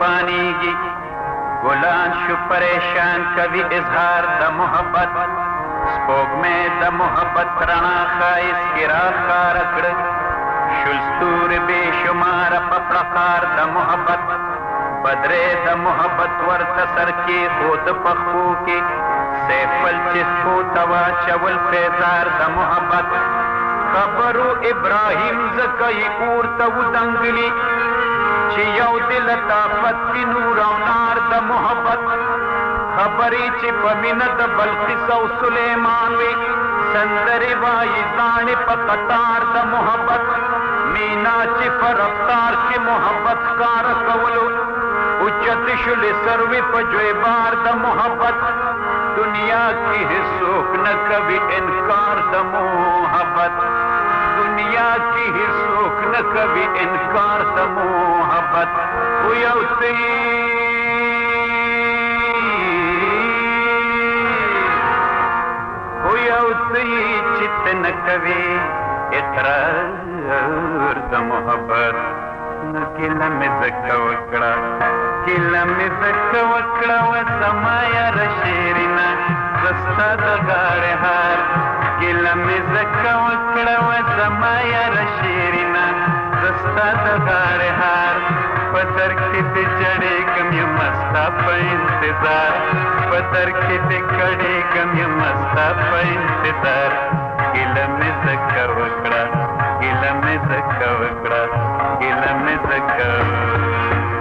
قربانیږي ګلان شو پریشان کوي اظهار د محبت سپوږمۍ د محبت رڼا ښایست کې راښکاره کړه شل ستوري بې شماره په پړقار د محبت بدرې د محبت ورته سر کېښود په خپو کې سیف الچسپو ته واچول پیزار د محبت خبرو ابراهیم ځکه یې اور ته ودنګلي چې یو د لطافت کې نور او نار د محبت خبرې چې په مینه د بلقیس او سلیمان وي سندرې وایي زاڼې په قطار د محبت مینا چې په رفتار کې محبت ښکاره کولو اوچت شولې سروې په جویبار د محبت دنیا کې هیڅوک نه کوي انکار د محبت دنیا کې هیڅوک نه کوي انکار د محبت خو یو څه چې ته نه کوې اقرار د محبت نو ګیله مې ځکه وکړه ګیله مې ځکه وکړه و زما یاره شیرینه زه ستا د غاړې هار ګیله مې ځکه وکړه و زما یاره شیرینه زه ستا د غاړې هار په در کې دې جړېږم یمه ستا په انتظار په در کې دې کړېږم یمه ستا په انتظار ګیله مې ځکه وکړه ګیله مې ځکه وکړه ګیله مې ځکه